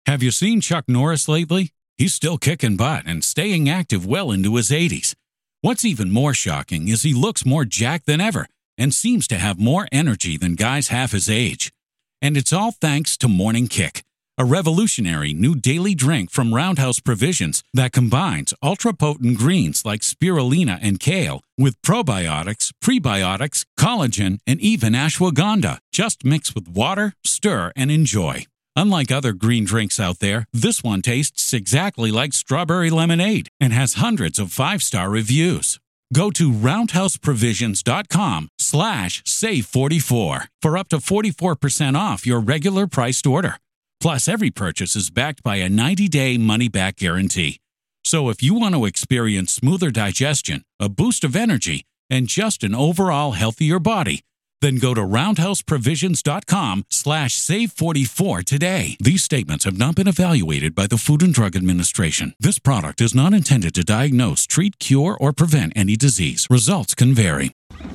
Have you seen Chuck Norris lately? He's still kicking butt and staying active well into his 80s. What's even more shocking is he looks more jacked than ever and seems to have more energy than guys half his age. And it's all thanks to Morning Kick, a revolutionary new daily drink from Roundhouse Provisions that combines ultra-potent greens like spirulina and kale with probiotics, prebiotics, collagen, and even ashwagandha. Just mix with water, stir, and enjoy. Unlike other green drinks out there, this one tastes exactly like strawberry lemonade and has hundreds of 5-star reviews. Go to roundhouseprovisions.com/save44 for up to 44% off your regular priced order. Plus, every purchase is backed by a 90-day money-back guarantee. So if you want to experience smoother digestion, a boost of energy, and just an overall healthier body, then go to roundhouseprovisions.com/save44 today. These statements have not been evaluated by the Food and Drug Administration. This product is not intended to diagnose, treat, cure, or prevent any disease. Results can vary.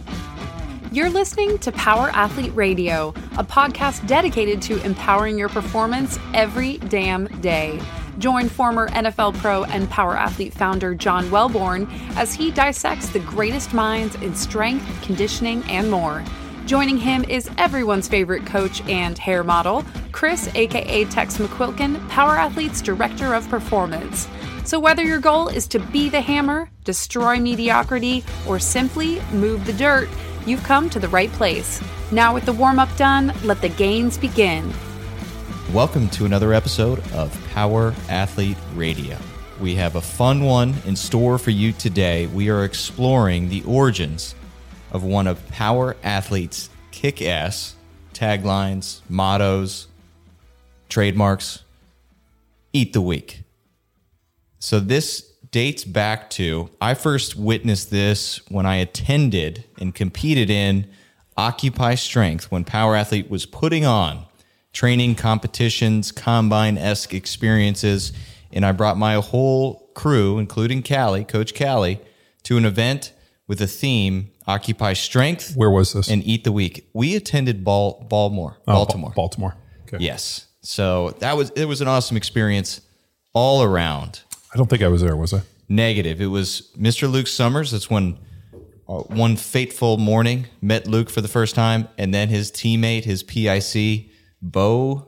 You're listening to Power Athlete Radio, a podcast dedicated to empowering your performance every damn day. Join former NFL pro and Power Athlete founder John Wellborn as he dissects the greatest minds in strength, conditioning, and more. Joining him is everyone's favorite coach and hair model, Chris, aka Tex McQuilkin, Power Athlete's Director of Performance. So whether your goal is to be the hammer, destroy mediocrity, or simply move the dirt, you've come to the right place. Now with the warm-up done, let the gains begin. Welcome to another episode of Power Athlete Radio. We have a fun one in store for you today. We are exploring the origins of one of Power Athlete's kick-ass taglines, mottos, trademarks, Eat the Week. So this dates back to, I first witnessed this when I attended and competed in Occupy Strength, when Power Athlete was putting on training competitions, combine-esque experiences, and I brought my whole crew, including Callie, Coach Callie, to an event with a theme, Occupy Strength. Where was this? And Eat the Week. We attended Baltimore. Baltimore. Okay. Yes. So it was an awesome experience all around. I don't think I was there, was I? Negative. It was Mr. Luke Summers. That's when one fateful morning met Luke for the first time, and then his teammate, his PIC, Bo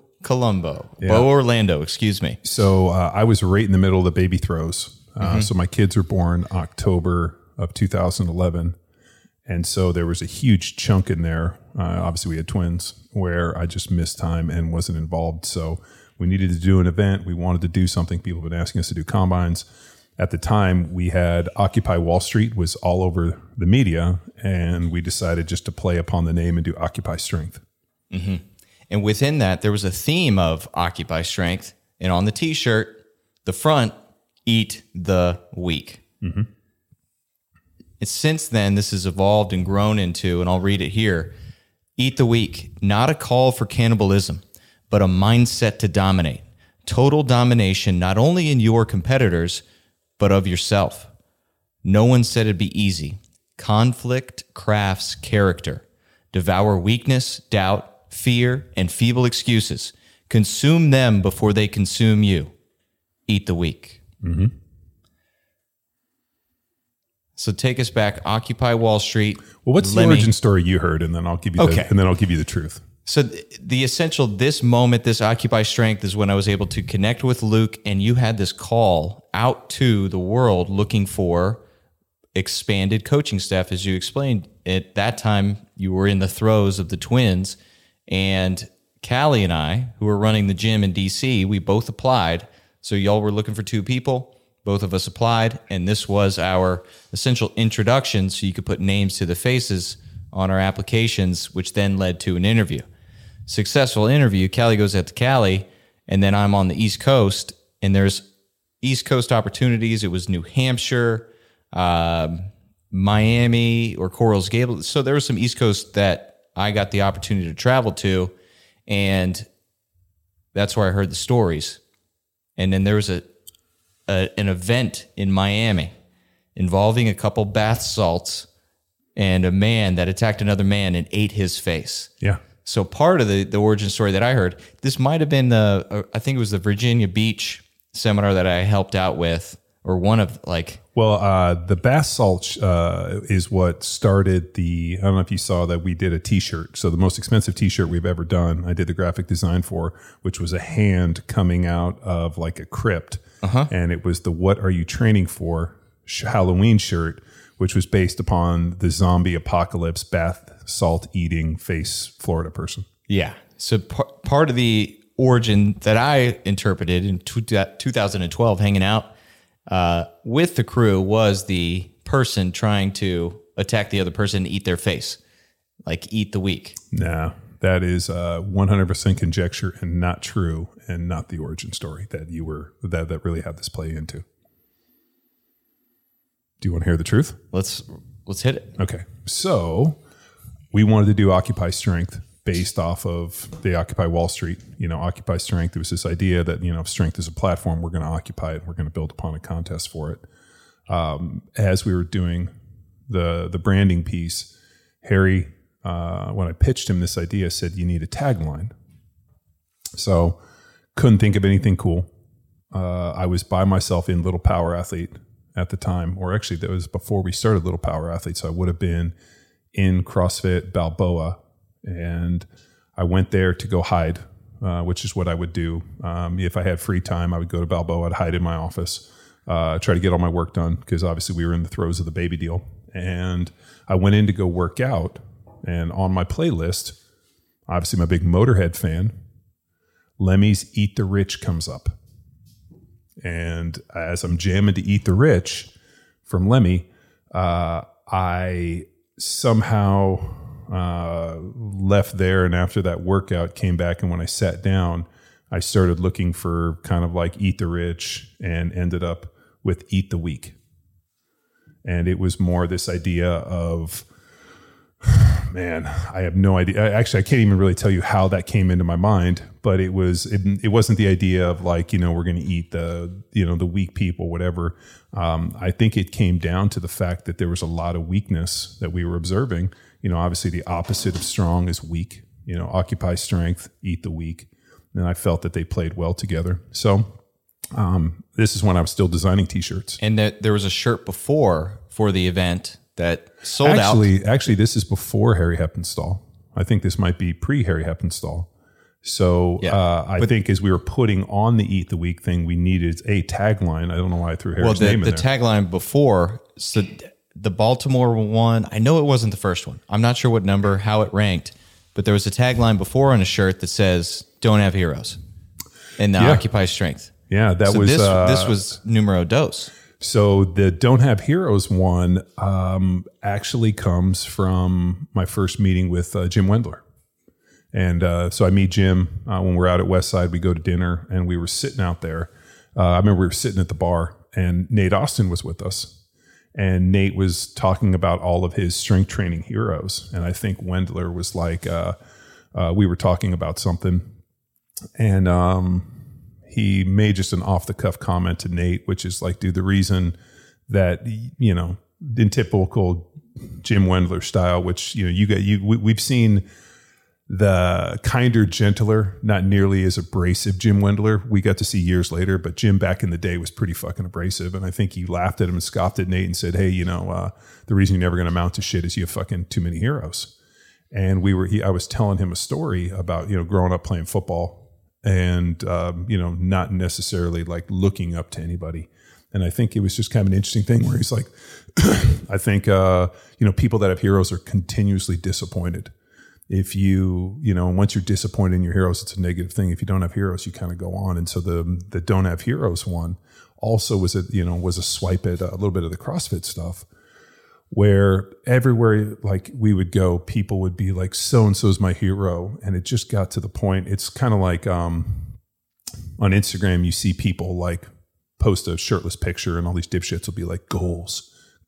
Orlando, excuse me. So I was right in the middle of the baby throws. So my kids were born October of 2011. And so there was a huge chunk in there. Obviously, we had twins where I just missed time and wasn't involved. So we needed to do an event. We wanted to do something. People have been asking us to do combines. At the time, we had Occupy Wall Street was all over the media, and we decided just to play upon the name and do Occupy Strength. Mm-hmm. And within that, there was a theme of Occupy Strength. And on the T-shirt, the front, Eat the Week. Mm-hmm. Since then, this has evolved and grown into, and I'll read it here, Eat the Week, not a call for cannibalism, but a mindset to dominate. Total domination, not only in your competitors, but of yourself. No one said it'd be easy. Conflict crafts character. Devour weakness, doubt, fear, and feeble excuses. Consume them before they consume you. Eat the Week. Mm-hmm. So take us back. Occupy Wall Street. Well, what's the origin story you heard, and then I'll give you the truth. So the essential, this moment, this Occupy Strength is when I was able to connect with Luke, and you had this call out to the world looking for expanded coaching staff. As you explained, at that time, you were in the throes of the twins, and Callie and I, who were running the gym in DC, we both applied. So y'all were looking for 2 people. Both of us applied, and this was our essential introduction so you could put names to the faces on our applications, which then led to an interview. Successful interview, Callie goes out to Cali, and then I'm on the East Coast, and there's East Coast opportunities. It was New Hampshire, Miami, or Corals Gable. So there was some East Coast that I got the opportunity to travel to, and that's where I heard the stories. And then there was an event in Miami involving a couple bath salts and a man that attacked another man and ate his face. Yeah. So part of the origin story that I heard, this might have been I think it was the Virginia Beach seminar that I helped out with, or one of the bath salt is what started I don't know if you saw that we did a t-shirt. So the most expensive t-shirt we've ever done, I did the graphic design for, which was a hand coming out of like a crypt. And it was the What Are You Training For Halloween shirt, which was based upon the zombie apocalypse bath salt eating face Florida person. Yeah. So part of the origin that I interpreted in 2012 hanging out with the crew was the person trying to attack the other person and eat their face, like eat the week. No, that is 100% conjecture and not true, and not the origin story that that really had this play into. Do you want to hear the truth? Let's hit it. Okay. So we wanted to do Occupy Strength based off of the Occupy Wall Street. Occupy Strength. There was this idea that, if strength is a platform, we're going to occupy it. We're going to build upon a contest for it. As we were doing the branding piece, Harry, when I pitched him this idea, said, you need a tagline. So couldn't think of anything cool. I was by myself in Little Power Athlete at the time, or actually that was before we started Little Power Athlete. So I would have been in CrossFit Balboa, and I went there to go hide, which is what I would do. If I had free time, I would go to Balboa, I'd hide in my office, try to get all my work done, because obviously we were in the throes of the baby deal. And I went in to go work out, and on my playlist, obviously I'm a big Motorhead fan, Lemmy's Eat the Rich comes up. And as I'm jamming to Eat the Rich from Lemmy, I somehow left there, and after that workout came back, and when I sat down, I started looking for kind of like Eat the Rich, and ended up with Eat the Weak. And it was more this idea of, man, I have no idea. Actually, I can't even really tell you how that came into my mind, but it wasn't the idea of like, we're going to eat the weak people, whatever. I think it came down to the fact that there was a lot of weakness that we were observing. Obviously the opposite of strong is weak. Occupy strength, eat the weak. And I felt that they played well together. So this is when I was still designing t-shirts. And there was a shirt before for the event that sold out. Actually, this is before Harry Heppenstall. I think this might be pre-Harry Heppenstall. So I think as we were putting on the Eat the Week thing, we needed a tagline. I don't know why I threw Harry's name in there. The tagline before, so the Baltimore one, I know it wasn't the first one. I'm not sure what number, how it ranked, but there was a tagline before on a shirt that says, "Don't have heroes," and the Occupy Strength. Yeah, this was numero dos. So the Don't Have Heroes one actually comes from my first meeting with Jim Wendler. And so I meet Jim when we're out at Westside. We go to dinner, and we were sitting out there. I remember we were sitting at the bar, and Nate Austin was with us. And Nate was talking about all of his strength training heroes. And I think Wendler was like, we were talking about something. And he made just an off-the-cuff comment to Nate, which is like, dude, the reason that, in typical Jim Wendler style, which, we've seen the kinder, gentler, not nearly as abrasive Jim Wendler we got to see years later, but Jim back in the day was pretty fucking abrasive. And I think he laughed at him and scoffed at Nate and said, hey, the reason you're never going to amount to shit is you have fucking too many heroes. And I was telling him a story about, growing up playing football and, not necessarily like looking up to anybody. And I think it was just kind of an interesting thing where he's like, I think, people that have heroes are continuously disappointed. If once you're disappointed in your heroes, it's a negative thing. If you don't have heroes, you kind of go on. And so the Don't Have Heroes one also was a swipe at a little bit of the CrossFit stuff, where everywhere like we would go, people would be like, so-and-so's my hero. And it just got to the point. It's kind of like on Instagram, you see people like post a shirtless picture, and all these dipshits will be like, goals,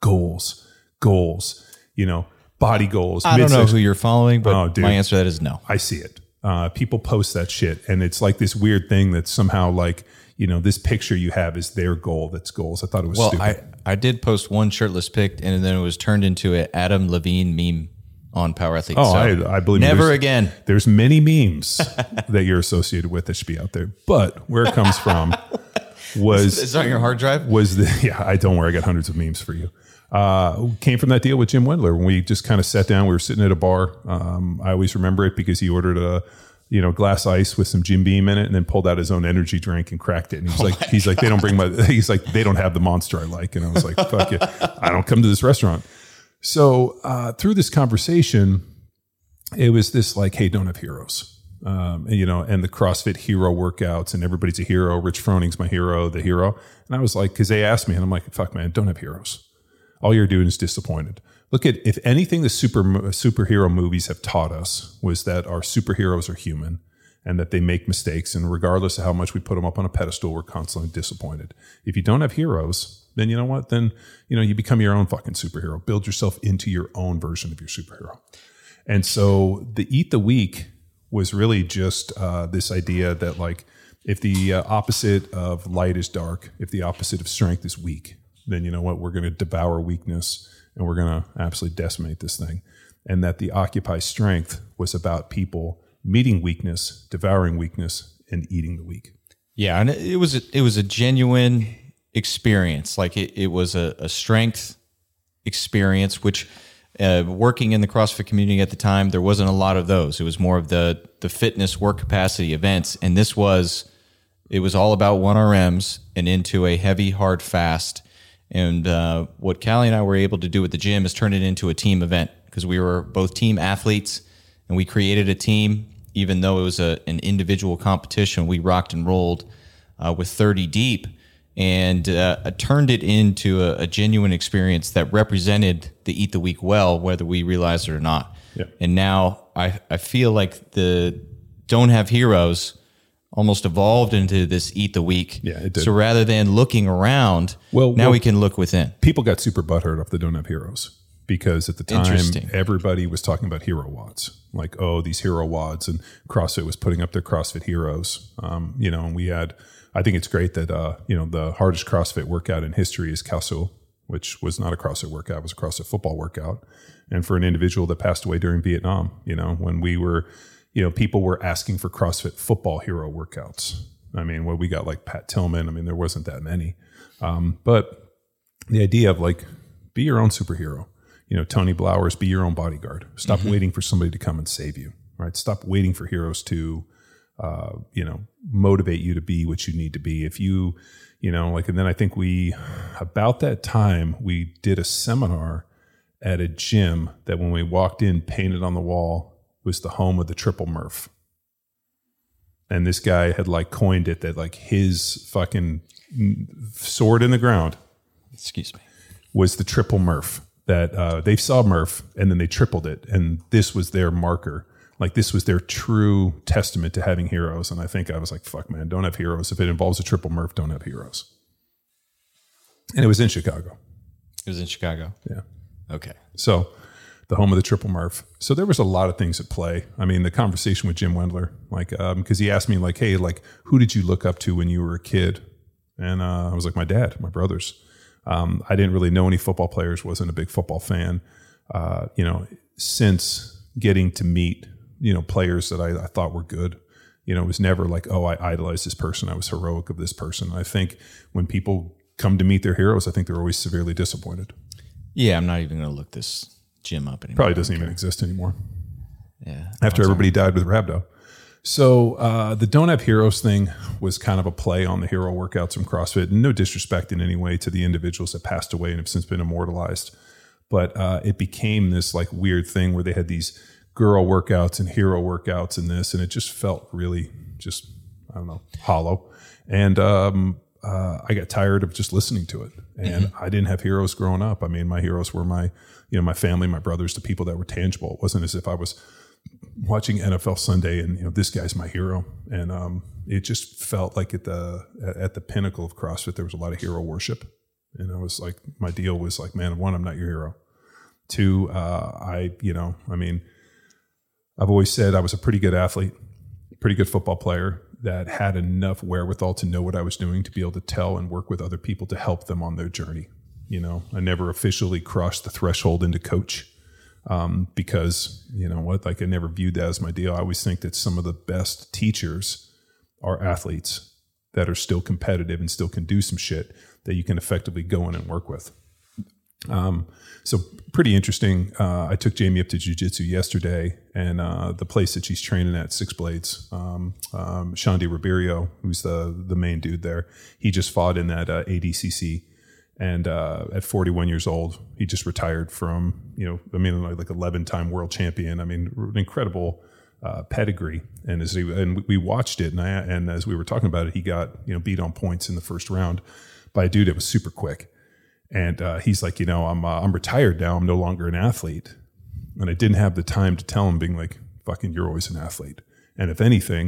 body goals. I don't know who you're following, but my answer to that is no. I see it. People post that shit, and it's like this weird thing that somehow like, this picture you have is their goal. That's goals. I thought it was stupid. I did post one shirtless pic, and then it was turned into an Adam Levine meme on Power Athlete. Oh, So I believe never again. There's many memes that you're associated with that should be out there. But where it comes from was... Is it on your hard drive? I don't worry. I got hundreds of memes for you. Came from that deal with Jim Wendler when we just kind of sat down. We were sitting at a bar. I always remember it because he ordered a glass ice with some Jim Beam in it, and then pulled out his own energy drink and cracked it. And he's like, they don't they don't have the Monster I like. And I was like, fuck it, I don't come to this restaurant. So through this conversation, it was this like, hey, don't have heroes. And the CrossFit hero workouts, and everybody's a hero. Rich Froning's my hero, the hero. And I was like, because they asked me, and I'm like, fuck, man, don't have heroes. All you're doing is disappointed. Look at, if anything, the superhero movies have taught us was that our superheroes are human and that they make mistakes. And regardless of how much we put them up on a pedestal, we're constantly disappointed. If you don't have heroes, then you know what? Then, you become your own fucking superhero. Build yourself into your own version of your superhero. And so the Eat the Week was really just this idea that, like, if the opposite of light is dark, if the opposite of strength is weak, then you know what? We're going to devour weakness and we're going to absolutely decimate this thing. And that the Occupy Strength was about people meeting weakness, devouring weakness, and eating the weak. Yeah, and it was a genuine experience. Like it was a strength experience, which working in the CrossFit community at the time, there wasn't a lot of those. It was more of the fitness work capacity events. And it was all about 1RMs and into a heavy, hard fast. And what Callie and I were able to do at the gym is turn it into a team event, because we were both team athletes and we created a team. Even though it was an individual competition, we rocked and rolled with 30 deep, and turned it into a genuine experience that represented the Eat the Week well, whether we realized it or not. Yeah. And now I feel like the Don't Have Heroes almost evolved into this Eat the Week. Yeah, it did. So rather than looking around, now we can look within. People got super butthurt off the Don't Have Heroes, because at the time everybody was talking about hero WODs, like, oh, these hero WODs, and CrossFit was putting up their CrossFit heroes. And we had, I think it's great that the hardest CrossFit workout in history is Kalsu, which was not a CrossFit workout, it was a CrossFit football workout. And for an individual that passed away during Vietnam, when we were, people were asking for CrossFit football hero workouts. I mean, we got like Pat Tillman. I mean, there wasn't that many. But the idea of like, be your own superhero. Tony Blowers, be your own bodyguard. Stop waiting for somebody to come and save you, right? Stop waiting for heroes to, motivate you to be what you need to be. If you, and then I think about that time, we did a seminar at a gym that when we walked in, painted on the wall, was the home of the Triple Murph. And this guy had like coined it that like his fucking sword in the ground, was the Triple Murph. That they saw Murph and then they tripled it, and this was their marker. Like, this was their true testament to having heroes. And I think I was like, fuck, man, don't have heroes. If it involves a Triple Murph, don't have heroes. And it was in Chicago. It was in Chicago. Yeah. Okay. So the home of the Triple Murph. So there was a lot of things at play. I mean, the conversation with Jim Wendler, like, because he asked me like, hey, like, who did you look up to when you were a kid? And I was like, my dad, my brothers. I didn't really know any football players, wasn't a big football fan. Since getting to meet, players that I thought were good, it was never like, oh, I idolized this person, I was heroic of this person. I think when people come to meet their heroes, I think they're always severely disappointed. Yeah, I'm not even going to look this gym up anymore. Probably doesn't even exist anymore. Yeah. After everybody died with Rhabdo. So the Don't Have Heroes thing was kind of a play on the hero workouts from CrossFit. No disrespect in any way to the individuals that passed away and have since been immortalized. But it became this like weird thing where they had these girl workouts and hero workouts and this, and it just felt really just, I don't know, hollow. And I got tired of just listening to it. And I didn't have heroes growing up. I mean, my heroes were my family, my brothers, the people that were tangible. It wasn't as if I was watching NFL Sunday and this guy's my hero. And it just felt like at the pinnacle of CrossFit there was a lot of hero worship. And I was like, my deal was like, man, one, I'm not your hero. Two, I've always said I was a pretty good athlete, pretty good football player that had enough wherewithal to know what I was doing to be able to tell and work with other people to help them on their journey. I never officially crossed the threshold into coach. because you know what, like I never viewed that as my deal. I always think that some of the best teachers are athletes that are still competitive and still can do some shit that you can effectively go in and work with. So pretty interesting. I took Jamie up to jiu-jitsu yesterday, and the place that she's training at, Six Blades, Shandy Ribeiro, who's the main dude there, he just fought in that ADCC, and at 41 years old, he just retired from, like 11-time world champion. I mean, an incredible pedigree. And we watched it, and as we were talking about it, he got beat on points in the first round by a dude that was super quick. And he's like, I'm retired now. I'm no longer an athlete. And I didn't have the time to tell him, being like, fucking, you're always an athlete. And if anything,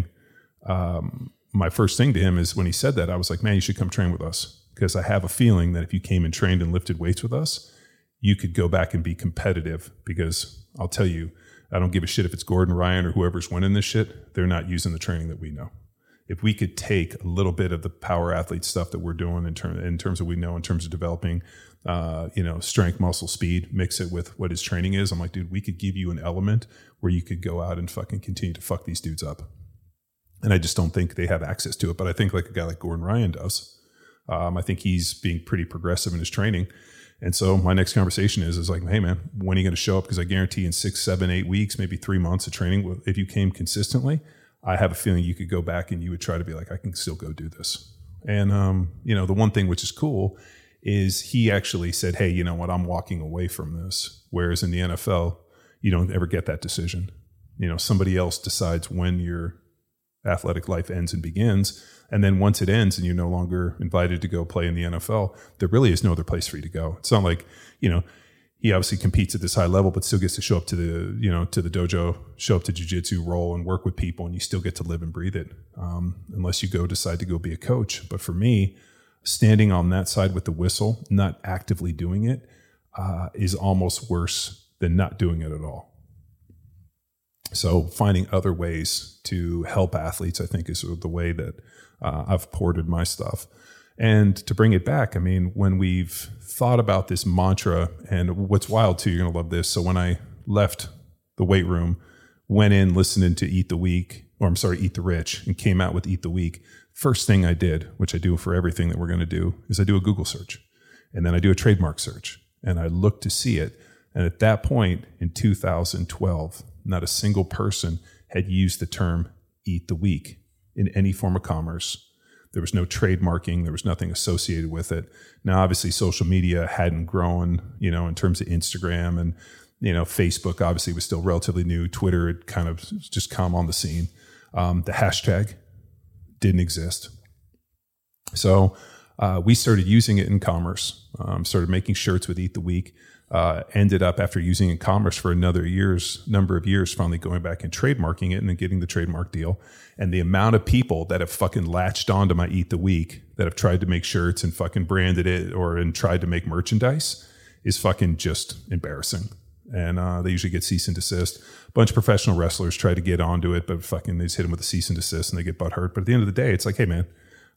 my first thing to him is when he said that, I was like, man, you should come train with us. Because I have a feeling that if you came and trained and lifted weights with us, you could go back and be competitive. Because I'll tell you, I don't give a shit if it's Gordon Ryan or whoever's winning this shit. They're not using the training that we know. If we could take a little bit of the power athlete stuff that we're doing in terms of in terms of developing, strength, muscle, speed, mix it with what his training is. I'm like, dude, we could give you an element where you could go out and fucking continue to fuck these dudes up. And I just don't think they have access to it. But I think like a guy like Gordon Ryan does. I think he's being pretty progressive in his training. And so my next conversation is like, hey man, when are you going to show up? Because I guarantee in 6, 7, 8 weeks, maybe 3 months of training, if you came consistently, I have a feeling you could go back and you would try to be like, I can still go do this. And, the one thing which is cool is he actually said, hey, you know what, I'm walking away from this. Whereas in the NFL, you don't ever get that decision. Somebody else decides when your athletic life ends and begins. And then once it ends and you're no longer invited to go play in the NFL, there really is no other place for you to go. It's not like, he obviously competes at this high level, but still gets to show up to the dojo, show up to jiu-jitsu, roll and work with people, and you still get to live and breathe it, unless you decide to go be a coach. But for me, standing on that side with the whistle, not actively doing it, is almost worse than not doing it at all. So finding other ways to help athletes, I think, is the way that I've ported my stuff. And to bring it back, I mean, when we've thought about this mantra, and what's wild too, you're going to love this. So when I left the weight room, went in listening to Eat the Rich, and came out with Eat the Week, first thing I did, which I do for everything that we're going to do, is I do a Google search. And then I do a trademark search. And I look to see it. And at that point in 2012, not a single person had used the term Eat the Week in any form of commerce. There was no trademarking. There was nothing associated with it. Now, obviously, social media hadn't grown, in terms of Instagram, and, Facebook obviously was still relatively new. Twitter had kind of just come on the scene. The hashtag didn't exist. So we started using it in commerce, started making shirts with Eat the Week. Ended up, after using it in commerce for number of years, finally going back and trademarking it and then getting the trademark deal. And the amount of people that have fucking latched onto my Eat the Week, that have tried to make shirts and fucking branded it and tried to make merchandise, is fucking just embarrassing. And they usually get cease and desist. A bunch of professional wrestlers try to get onto it, but fucking they just hit them with a cease and desist and they get butthurt. But at the end of the day, it's like, hey man,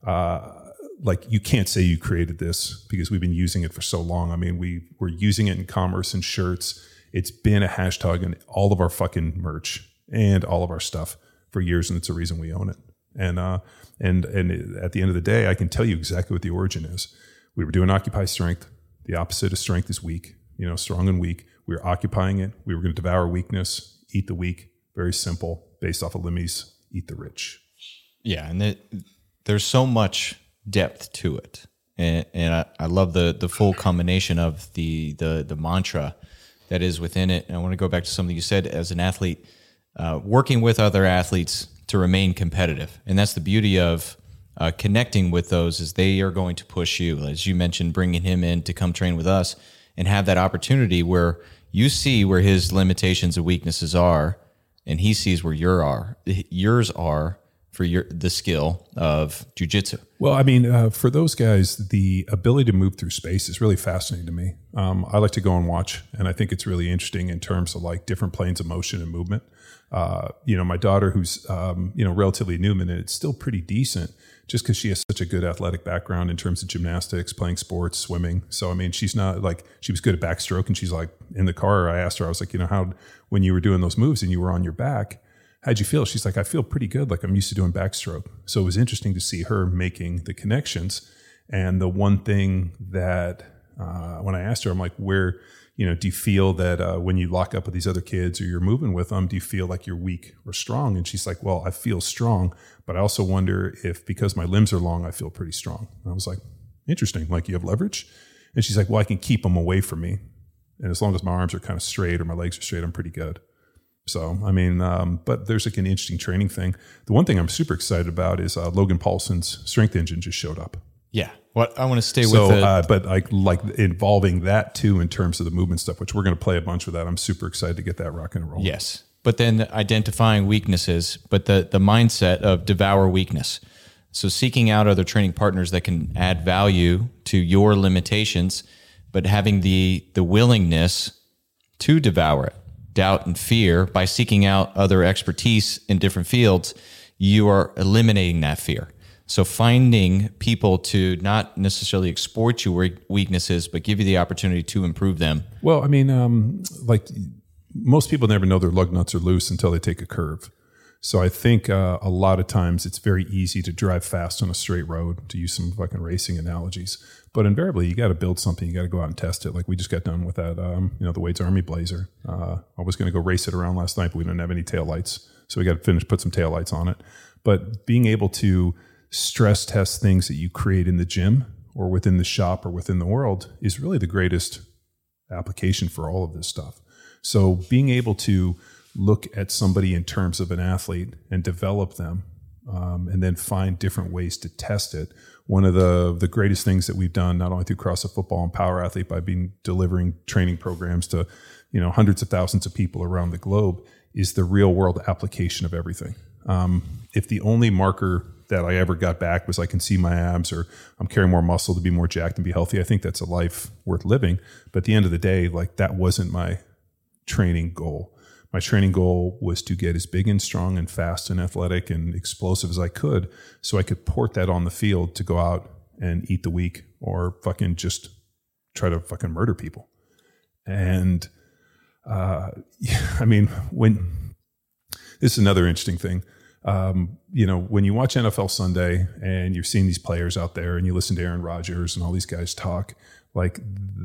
you can't say you created this, because we've been using it for so long. I mean, we're using it in commerce and shirts. It's been a hashtag in all of our fucking merch and all of our stuff for years, and it's a reason we own it. And at the end of the day, I can tell you exactly what the origin is. We were doing Occupy Strength. The opposite of strength is weak. Strong and weak. We were occupying it. We were going to devour weakness. Eat the weak. Very simple, based off of Limmy's Eat the Rich. Yeah, and there's so much depth to it, and I love the full combination of the mantra that is within it. And I want to go back to something you said as an athlete, working with other athletes to remain competitive, and that's the beauty of connecting with those, is they are going to push you, as you mentioned, bringing him in to come train with us and have that opportunity where you see where his limitations and weaknesses are, and he sees where yours are. for the skill of jiu-jitsu? Well, I mean, for those guys, the ability to move through space is really fascinating to me. I like to go and watch, and I think it's really interesting in terms of like different planes of motion and movement. My daughter, who's relatively new, and it's still pretty decent, just because she has such a good athletic background in terms of gymnastics, playing sports, swimming. So I mean, she's not like, she was good at backstroke, and she's like, in the car, I asked her, I was like, how when you were doing those moves and you were on your back, how'd you feel? She's like, I feel pretty good. Like I'm used to doing backstroke. So it was interesting to see her making the connections. And the one thing that when I asked her, I'm like, where, do you feel that when you lock up with these other kids or you're moving with them, do you feel like you're weak or strong? And she's like, well, I feel strong, but I also wonder if because my limbs are long, I feel pretty strong. And I was like, interesting. Like you have leverage? And she's like, well, I can keep them away from me. And as long as my arms are kind of straight or my legs are straight, I'm pretty good. So, I mean, but there's like an interesting training thing. The one thing I'm super excited about is Logan Paulson's strength engine just showed up. Yeah. What I want to stay with it. But like involving that too in terms of the movement stuff, which we're going to play a bunch with that. I'm super excited to get that rock and roll. Yes. But then identifying weaknesses, but the mindset of devour weakness. So seeking out other training partners that can add value to your limitations, but having the willingness to devour it. Doubt and fear, by seeking out other expertise in different fields, you are eliminating that fear. So finding people to not necessarily exploit your weaknesses, but give you the opportunity to improve them. Well, I mean, like most people never know their lug nuts are loose until they take a curve. So I think a lot of times it's very easy to drive fast on a straight road, to use some fucking racing analogies. But invariably, you got to build something. You got to go out and test it. Like we just got done with that, the Wade's Army Blazer. I was going to go race it around last night, but we didn't have any tail lights. So we got to put some tail lights on it. But being able to stress test things that you create in the gym or within the shop or within the world is really the greatest application for all of this stuff. So being able to look at somebody in terms of an athlete and develop them, and then find different ways to test it. One of the greatest things that we've done, not only through CrossFit Football and Power Athlete, by delivering training programs to hundreds of thousands of people around the globe, is the real world application of everything. If the only marker that I ever got back was I can see my abs or I'm carrying more muscle to be more jacked and be healthy, I think that's a life worth living. But at the end of the day, like that wasn't my training goal. My training goal was to get as big and strong and fast and athletic and explosive as I could, so I could port that on the field to go out and eat the weak or fucking just try to fucking murder people. And I mean, this is another interesting thing. When you watch NFL Sunday and you're seeing these players out there and you listen to Aaron Rodgers and all these guys talk, like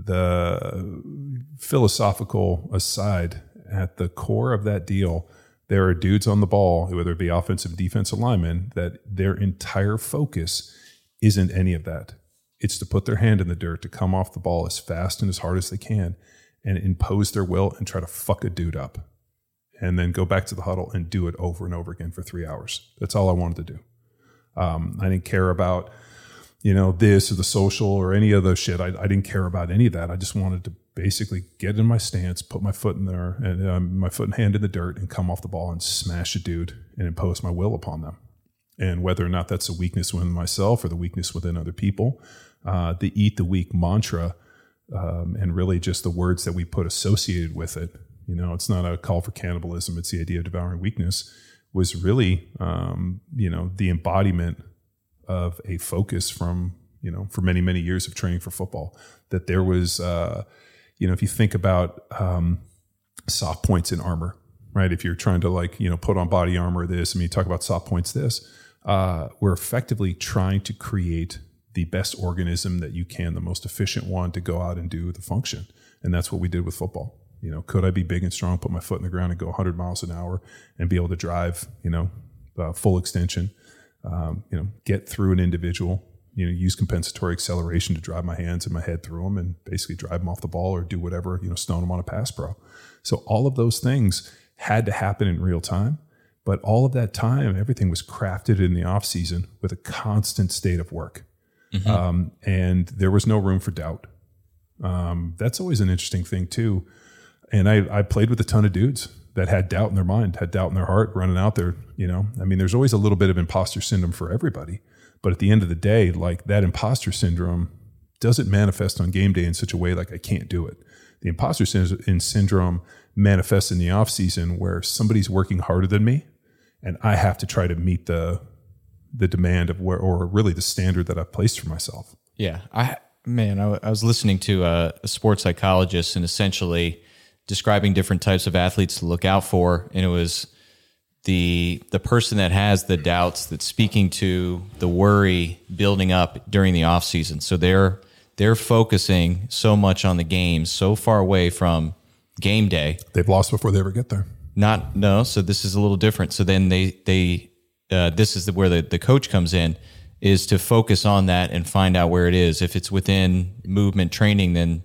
the philosophical aside, at the core of that deal, there are dudes on the ball, whether it be offensive, defensive linemen, that their entire focus isn't any of that. It's to put their hand in the dirt, to come off the ball as fast and as hard as they can and impose their will and try to fuck a dude up and then go back to the huddle and do it over and over again for 3 hours. That's all I wanted to do. I didn't care about, this or the social or any of the shit. I didn't care about any of that. I just wanted to basically get in my stance, put my foot in there and my foot and hand in the dirt and come off the ball and smash a dude and impose my will upon them. And whether or not that's a weakness within myself or the weakness within other people, the eat the weak mantra, and really just the words that we put associated with it, it's not a call for cannibalism. It's the idea of devouring weakness, was really, the embodiment of a focus from, for many, many years of training for football, that there was, if you think about soft points in armor, right? If you're trying to put on body armor, you talk about soft points, we're effectively trying to create the best organism that you can, the most efficient one to go out and do the function. And that's what we did with football. Could I be big and strong, put my foot in the ground and go 100 miles an hour and be able to drive, full extension, get through an individual, use compensatory acceleration to drive my hands and my head through them and basically drive them off the ball or do whatever, stone them on a pass pro. So all of those things had to happen in real time, but all of that time, everything was crafted in the off season with a constant state of work. Mm-hmm. And there was no room for doubt. That's always an interesting thing too. And I played with a ton of dudes that had doubt in their mind, had doubt in their heart, running out there. I mean, there's always a little bit of imposter syndrome for everybody, but at the end of the day, like that imposter syndrome doesn't manifest on game day in such a way like I can't do it. The imposter syndrome manifests in the off season where somebody's working harder than me, and I have to try to meet the demand of or really the standard that I've placed for myself. Yeah, I was listening to a sports psychologist and essentially describing different types of athletes to look out for, and it was the person that has the doubts, that's speaking to the worry building up during the off season. So they're focusing so much on the games, so far away from game day. They've lost before they ever get there. So this is a little different. So then this is where the coach comes in, is to focus on that and find out where it is. If it's within movement training, then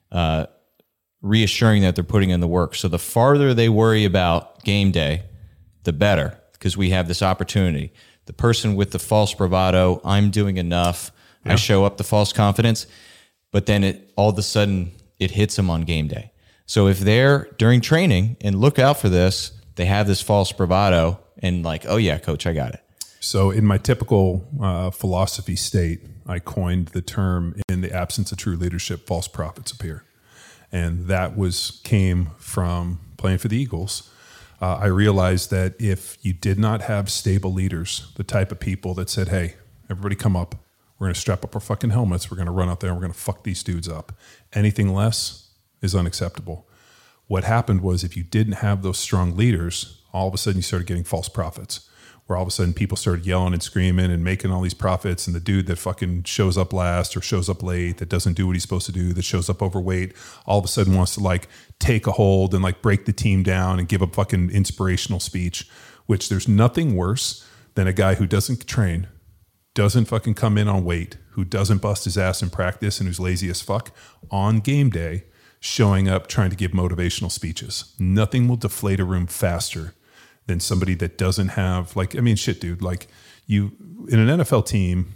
reassuring that they're putting in the work. So the farther they worry about game day, the better, because we have this opportunity. The person with the false bravado, I'm doing enough, I show up the false confidence, but then all of a sudden it hits them on game day. So if they're during training, and look out for this, they have this false bravado and like, oh yeah, coach, I got it. So in my typical philosophy state, I coined the term, in the absence of true leadership, false prophets appear. And that came from playing for the Eagles. I realized that if you did not have stable leaders, the type of people that said, hey, everybody come up, we're going to strap up our fucking helmets, we're going to run out there and we're going to fuck these dudes up. Anything less is unacceptable. What happened was, if you didn't have those strong leaders, all of a sudden you started getting false prophets, where all of a sudden people started yelling and screaming and making all these profits, and the dude that fucking shows up last or shows up late, that doesn't do what he's supposed to do, that shows up overweight, all of a sudden wants to like take a hold and like break the team down and give a fucking inspirational speech, which there's nothing worse than a guy who doesn't train, doesn't fucking come in on weight, who doesn't bust his ass in practice, and who's lazy as fuck on game day, showing up trying to give motivational speeches. Nothing will deflate a room faster than somebody that doesn't have, like, I mean, shit, dude, like you in an NFL team,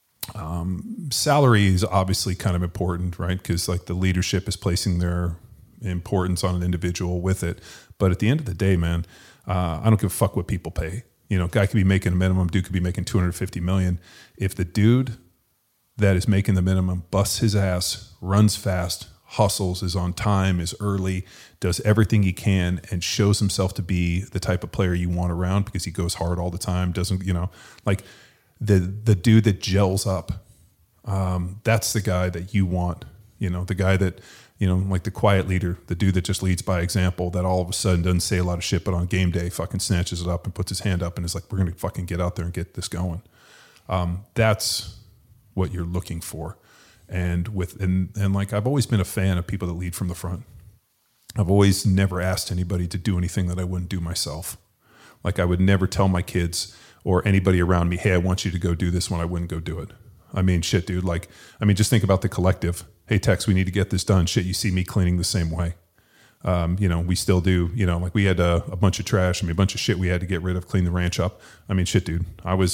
salary is obviously kind of important, right? Because like the leadership is placing their importance on an individual with it. But at the end of the day, man, I don't give a fuck what people pay. Guy could be making a minimum, dude could be making $250 million. If the dude that is making the minimum busts his ass, runs fast, hustles, is on time, is early, does everything he can, and shows himself to be the type of player you want around, because he goes hard all the time, doesn't, like the dude that gels up, that's the guy that you want, the guy that, like the quiet leader, the dude that just leads by example, that all of a sudden doesn't say a lot of shit, but on game day fucking snatches it up and puts his hand up and is like, we're going to fucking get out there and get this going. That's what you're looking for. And like, I've always been a fan of people that lead from the front. I've always never asked anybody to do anything that I wouldn't do myself. Like, I would never tell my kids or anybody around me, hey, I want you to go do this, when I wouldn't go do it. I mean, shit, dude. Like, I mean, just think about the collective. Hey, Tex, we need to get this done. Shit, you see me cleaning the same way. We still do, like we had a bunch of trash, a bunch of shit we had to get rid of, clean the ranch up. I mean, shit, dude,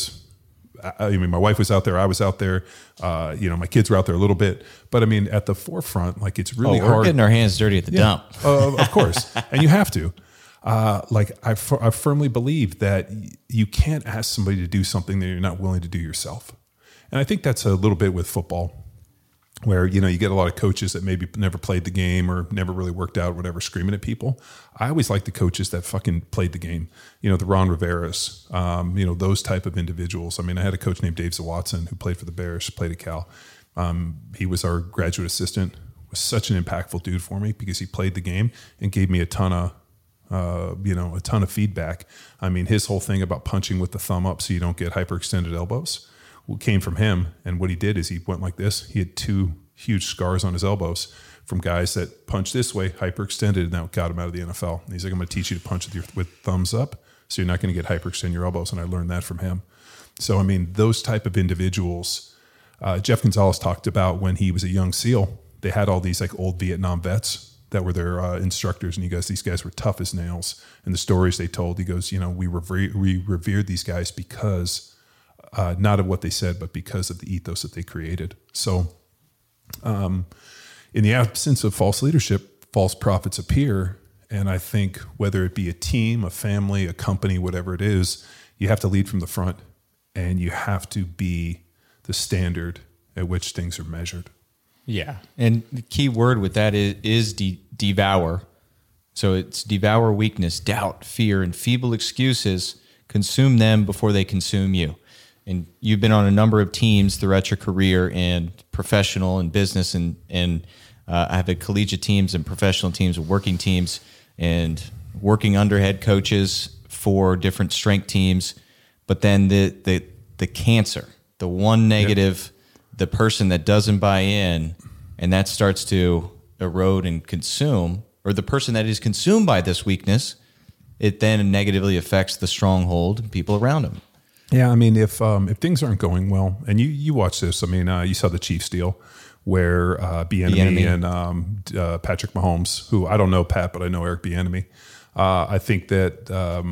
my wife was out there. I was out there. My kids were out there a little bit. But I mean, at the forefront, like, it's really hard. We're getting our hands dirty at the dump. Of course. And you have to. I firmly believe that you can't ask somebody to do something that you're not willing to do yourself. And I think that's a little bit with football, where, you get a lot of coaches that maybe never played the game or never really worked out, whatever, screaming at people. I always like the coaches that fucking played the game, the Ron Riveras, those type of individuals. I mean, I had a coach named Dave Zawatson who played for the Bears, played at Cal. He was our graduate assistant, was such an impactful dude for me because he played the game and gave me a ton of feedback. I mean, his whole thing about punching with the thumb up so you don't get hyperextended elbows came from him. And what he did is he went like this. He had 2 huge scars on his elbows from guys that punched this way, hyperextended, and that got him out of the NFL. And he's like, I'm going to teach you to punch with thumbs up, so you're not going to get hyperextend your elbows. And I learned that from him. So, I mean, those type of individuals, Jeff Gonzalez talked about when he was a young SEAL, they had all these like old Vietnam vets that were their instructors. And these guys were tough as nails. And the stories they told, he goes, we revered these guys because not of what they said, but because of the ethos that they created. So in the absence of false leadership, false prophets appear. And I think whether it be a team, a family, a company, whatever it is, you have to lead from the front, and you have to be the standard at which things are measured. Yeah. And the key word with that is devour. So it's devour weakness, doubt, fear, and feeble excuses. Consume them before they consume you. And you've been on a number of teams throughout your career, and professional and business, and I've had collegiate teams and professional teams and working teams, and working under head coaches for different strength teams. But then the cancer, the one negative, the person that doesn't buy in, and that starts to erode and consume, or the person that is consumed by this weakness, it then negatively affects the stronghold and people around them. Yeah, I mean, if things aren't going well, and you watch this, I mean, you saw the Chiefs deal where Bieniemy and Patrick Mahomes, who I don't know Pat, but I know Eric Bieniemy. I think that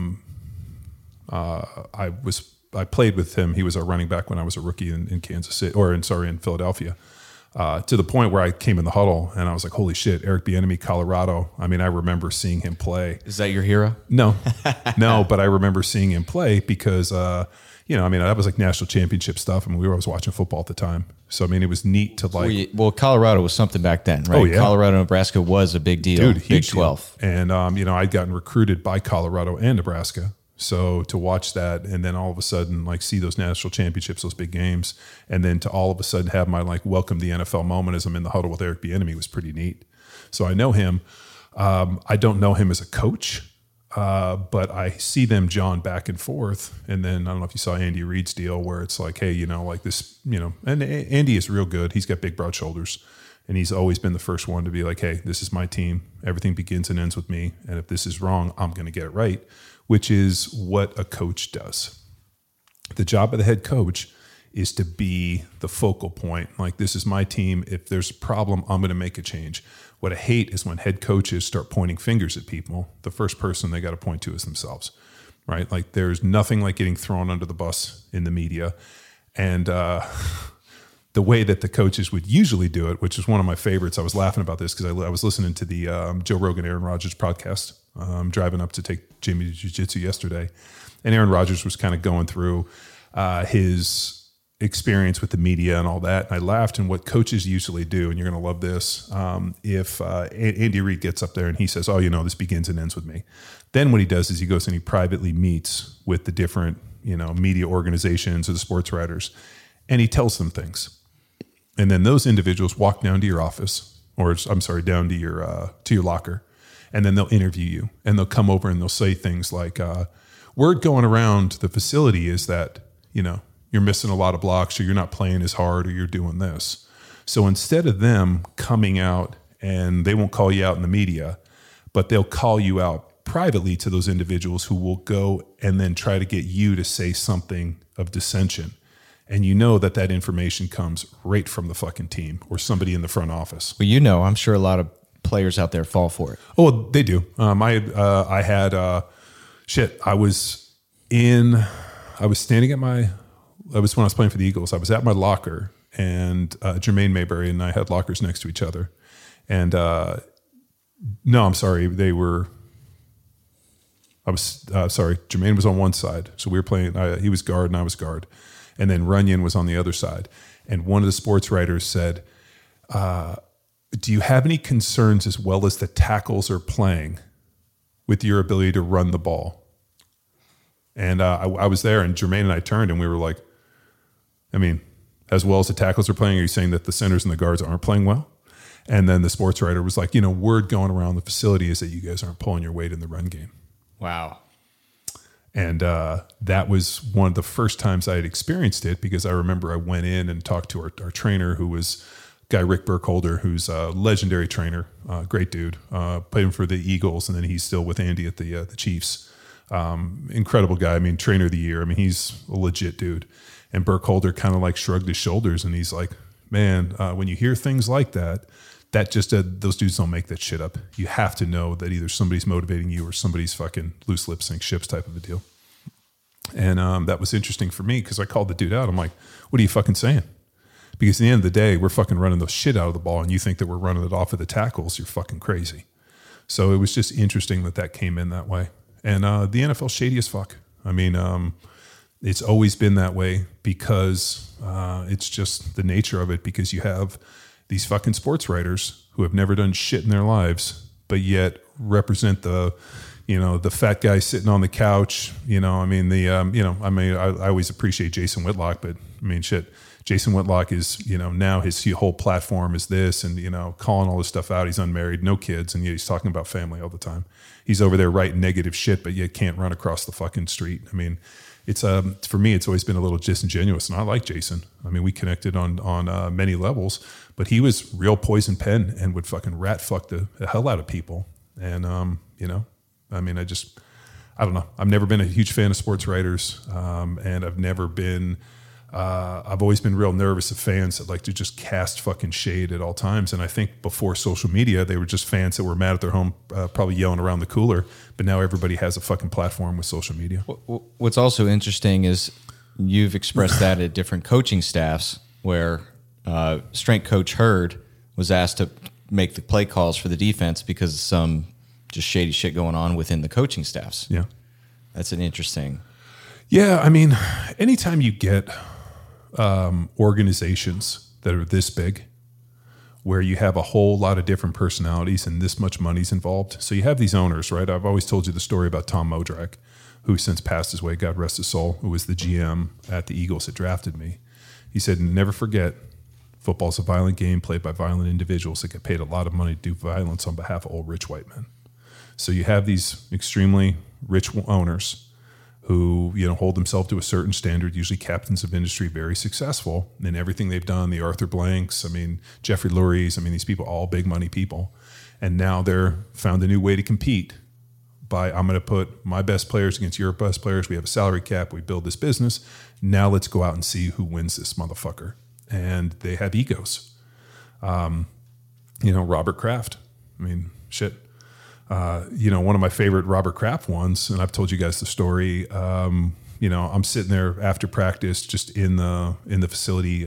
I played with him. He was our running back when I was a rookie in Kansas City, in Philadelphia. To the point where I came in the huddle and I was like, holy shit, Eric Bieniemy, Colorado. I mean, I remember seeing him play. Is that your hero? No, but I remember seeing him play because, that was like national championship stuff. I mean, we were always watching football at the time. So, I mean, it was neat to like. Well, Colorado was something back then, right? Oh, yeah. Colorado, Nebraska was a big deal. Dude, Big 12. Deal. And, I'd gotten recruited by Colorado and Nebraska. So to watch that, and then all of a sudden, like, see those national championships, those big games, and then to all of a sudden have my like welcome the NFL moment as I'm in the huddle with Eric Bieniemy was pretty neat. So I know him. I don't know him as a coach, but I see them John back and forth. And then I don't know if you saw Andy Reid's deal where it's like, hey, like this, and Andy is real good. He's got big broad shoulders, and he's always been the first one to be like, hey, this is my team. Everything begins and ends with me. And if this is wrong, I'm going to get it right. Which is what a coach does. The job of the head coach is to be the focal point. Like, this is my team. If there's a problem, I'm going to make a change. What I hate is when head coaches start pointing fingers at people. The first person they got to point to is themselves, right? Like, there's nothing like getting thrown under the bus in the media. And the way that the coaches would usually do it, which is one of my favorites. I was laughing about this because I was listening to the Joe Rogan, Aaron Rodgers podcast. Driving up to take Jamie to jiu-jitsu yesterday, and Aaron Rodgers was kind of going through his experience with the media and all that. And I laughed. And what coaches usually do, and you're going to love this, if Andy Reid gets up there and he says, "Oh, this begins and ends with me," then what he does is he goes and he privately meets with the different media organizations or the sports writers, and he tells them things. And then those individuals walk down to your office, or down to your locker. And then they'll interview you, and they'll come over and they'll say things like, word going around the facility is that, you're missing a lot of blocks, or you're not playing as hard, or you're doing this. So instead of them coming out, and they won't call you out in the media, but they'll call you out privately to those individuals who will go and then try to get you to say something of dissension. And that information comes right from the fucking team or somebody in the front office. Well, I'm sure a lot of players out there fall for it. Oh, they do. I had I was when I was playing for the Eagles. I was at my locker, and Jermaine Mayberry and I had lockers next to each other. And no, I'm sorry, Jermaine was on one side, so we were playing. He was guard and I was guard, and then Runyon was on the other side. And one of the sports writers said, do you have any concerns as well as the tackles are playing with your ability to run the ball? And I was there, and Jermaine and I turned, and we were like, I mean, as well as the tackles are playing, are you saying that the centers and the guards aren't playing well? And then the sports writer was like, word going around the facility is that you guys aren't pulling your weight in the run game. Wow. And that was one of the first times I had experienced it, because I remember I went in and talked to our trainer, who was guy Rick Burkholder, who's a legendary trainer, great dude, playing for the Eagles, and then he's still with Andy at the Chiefs. Incredible guy. I mean, trainer of the year. I mean, he's a legit dude. And Burkholder kind of like shrugged his shoulders, and he's like, man, when you hear things like that just those dudes don't make that shit up. You have to know that either somebody's motivating you or somebody's fucking loose lip sync ships type of a deal. And that was interesting for me, because I called the dude out. I'm like, what are you fucking saying? Because at the end of the day, we're fucking running the shit out of the ball, and you think that we're running it off of the tackles, you're fucking crazy. So it was just interesting that came in that way. And the NFL's shady as fuck. I mean, it's always been that way because it's just the nature of it, because you have these fucking sports writers who have never done shit in their lives, but yet represent the fat guy sitting on the couch. I always appreciate Jason Whitlock, but I mean, shit, Jason Whitlock is, now his whole platform is this, and, calling all this stuff out. He's unmarried, no kids, and yet he's talking about family all the time. He's over there writing negative shit, but yet can't run across the fucking street. I mean, it's for me, it's always been a little disingenuous, and I like Jason. I mean, we connected on many levels, but he was real poison pen and would fucking rat fuck the hell out of people. And I mean, I don't know. I've never been a huge fan of sports writers, and I've always been real nervous of fans that like to just cast fucking shade at all times. And I think before social media, they were just fans that were mad at their home, probably yelling around the cooler. But now everybody has a fucking platform with social media. What's also interesting is you've expressed that at different coaching staffs, where strength coach Hurd was asked to make the play calls for the defense because of some just shady shit going on within the coaching staffs. Yeah. That's an interesting. Yeah. I mean, anytime you get organizations that are this big, where you have a whole lot of different personalities and this much money's involved. So you have these owners, right? I've always told you the story about Tom Modrak, who since passed his way, God rest his soul, who was the GM at the Eagles that drafted me. He said, never forget, football's a violent game played by violent individuals that get paid a lot of money to do violence on behalf of old rich white men. So you have these extremely rich owners who, hold themselves to a certain standard, usually captains of industry, very successful in everything they've done. The Arthur Blanks, Jeffrey Lurie's, these people, all big money people. And now they're found a new way to compete by, I'm going to put my best players against your best players. We have a salary cap. We build this business. Now let's go out and see who wins this motherfucker. And they have egos. Robert Kraft. Shit. One of my favorite Robert Kraft ones, and I've told you guys the story. I'm sitting there after practice, just in the facility,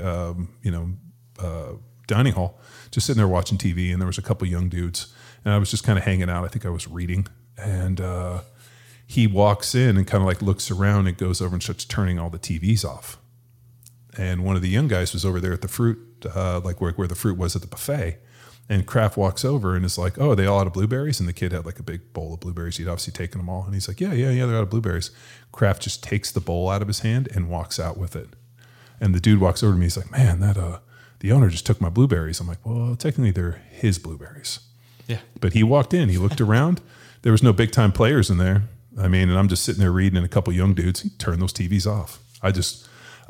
dining hall, just sitting there watching TV, and there was a couple young dudes, and I was just kind of hanging out. I think I was reading, and he walks in and kind of like looks around and goes over and starts turning all the TVs off. And one of the young guys was over there at the fruit, like where the fruit was at the buffet. And Kraft walks over and is like, "Oh, are they all out of blueberries?" And the kid had like a big bowl of blueberries. He'd obviously taken them all. And he's like, yeah, they're out of blueberries. Kraft just takes the bowl out of his hand and walks out with it. And the dude walks over to me. He's like, "Man, the owner just took my blueberries." I'm like, "Well, technically they're his blueberries." Yeah. But he walked in. He looked around. There was no big time players in there. And I'm just sitting there reading, and a couple young dudes, he turned those TVs off. I just,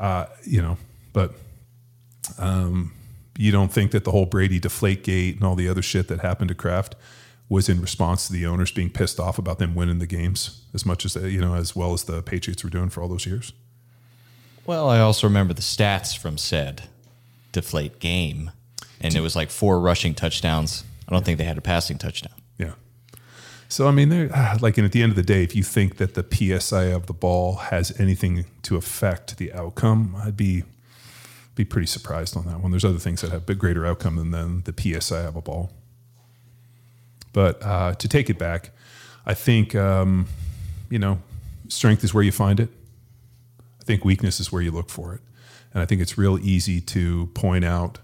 you don't think that the whole Brady Deflategate and all the other shit that happened to Kraft was in response to the owners being pissed off about them winning the games as much as as well as the Patriots were doing for all those years? Well, I also remember the stats from said Deflate game, and it was like 4 rushing touchdowns. I don't think they had a passing touchdown. Yeah. So, they're like, and at the end of the day, if you think that the PSI of the ball has anything to affect the outcome, I'd be pretty surprised on that one. There's other things that have a greater outcome than the PSI of a ball. But to take it back, I think, strength is where you find it. I think weakness is where you look for it. And I think it's real easy to point out.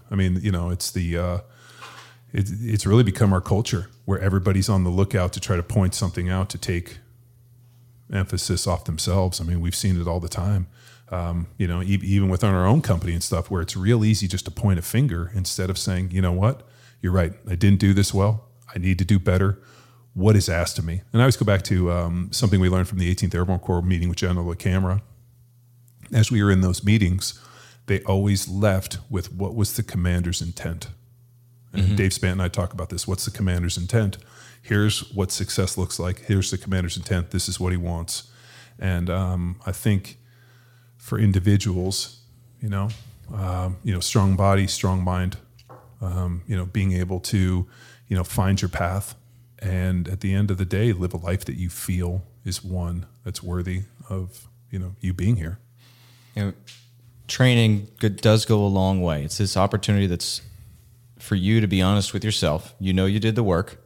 It's really become our culture where everybody's on the lookout to try to point something out to take emphasis off themselves. We've seen it all the time. Even within our own company and stuff, where it's real easy just to point a finger instead of saying, "You know what? You're right. I didn't do this well. I need to do better. What is asked of me?" And I always go back to something we learned from the 18th Airborne Corps meeting with General LaCamera. As we were in those meetings, they always left with what was the commander's intent. And Dave Spanton and I talk about this. What's the commander's intent? Here's what success looks like. Here's the commander's intent. This is what he wants. And I think for individuals, strong body, strong mind, being able to, find your path, and at the end of the day, live a life that you feel is one that's worthy of, you being here. Training does go a long way. It's this opportunity that's for you to be honest with yourself. You did the work.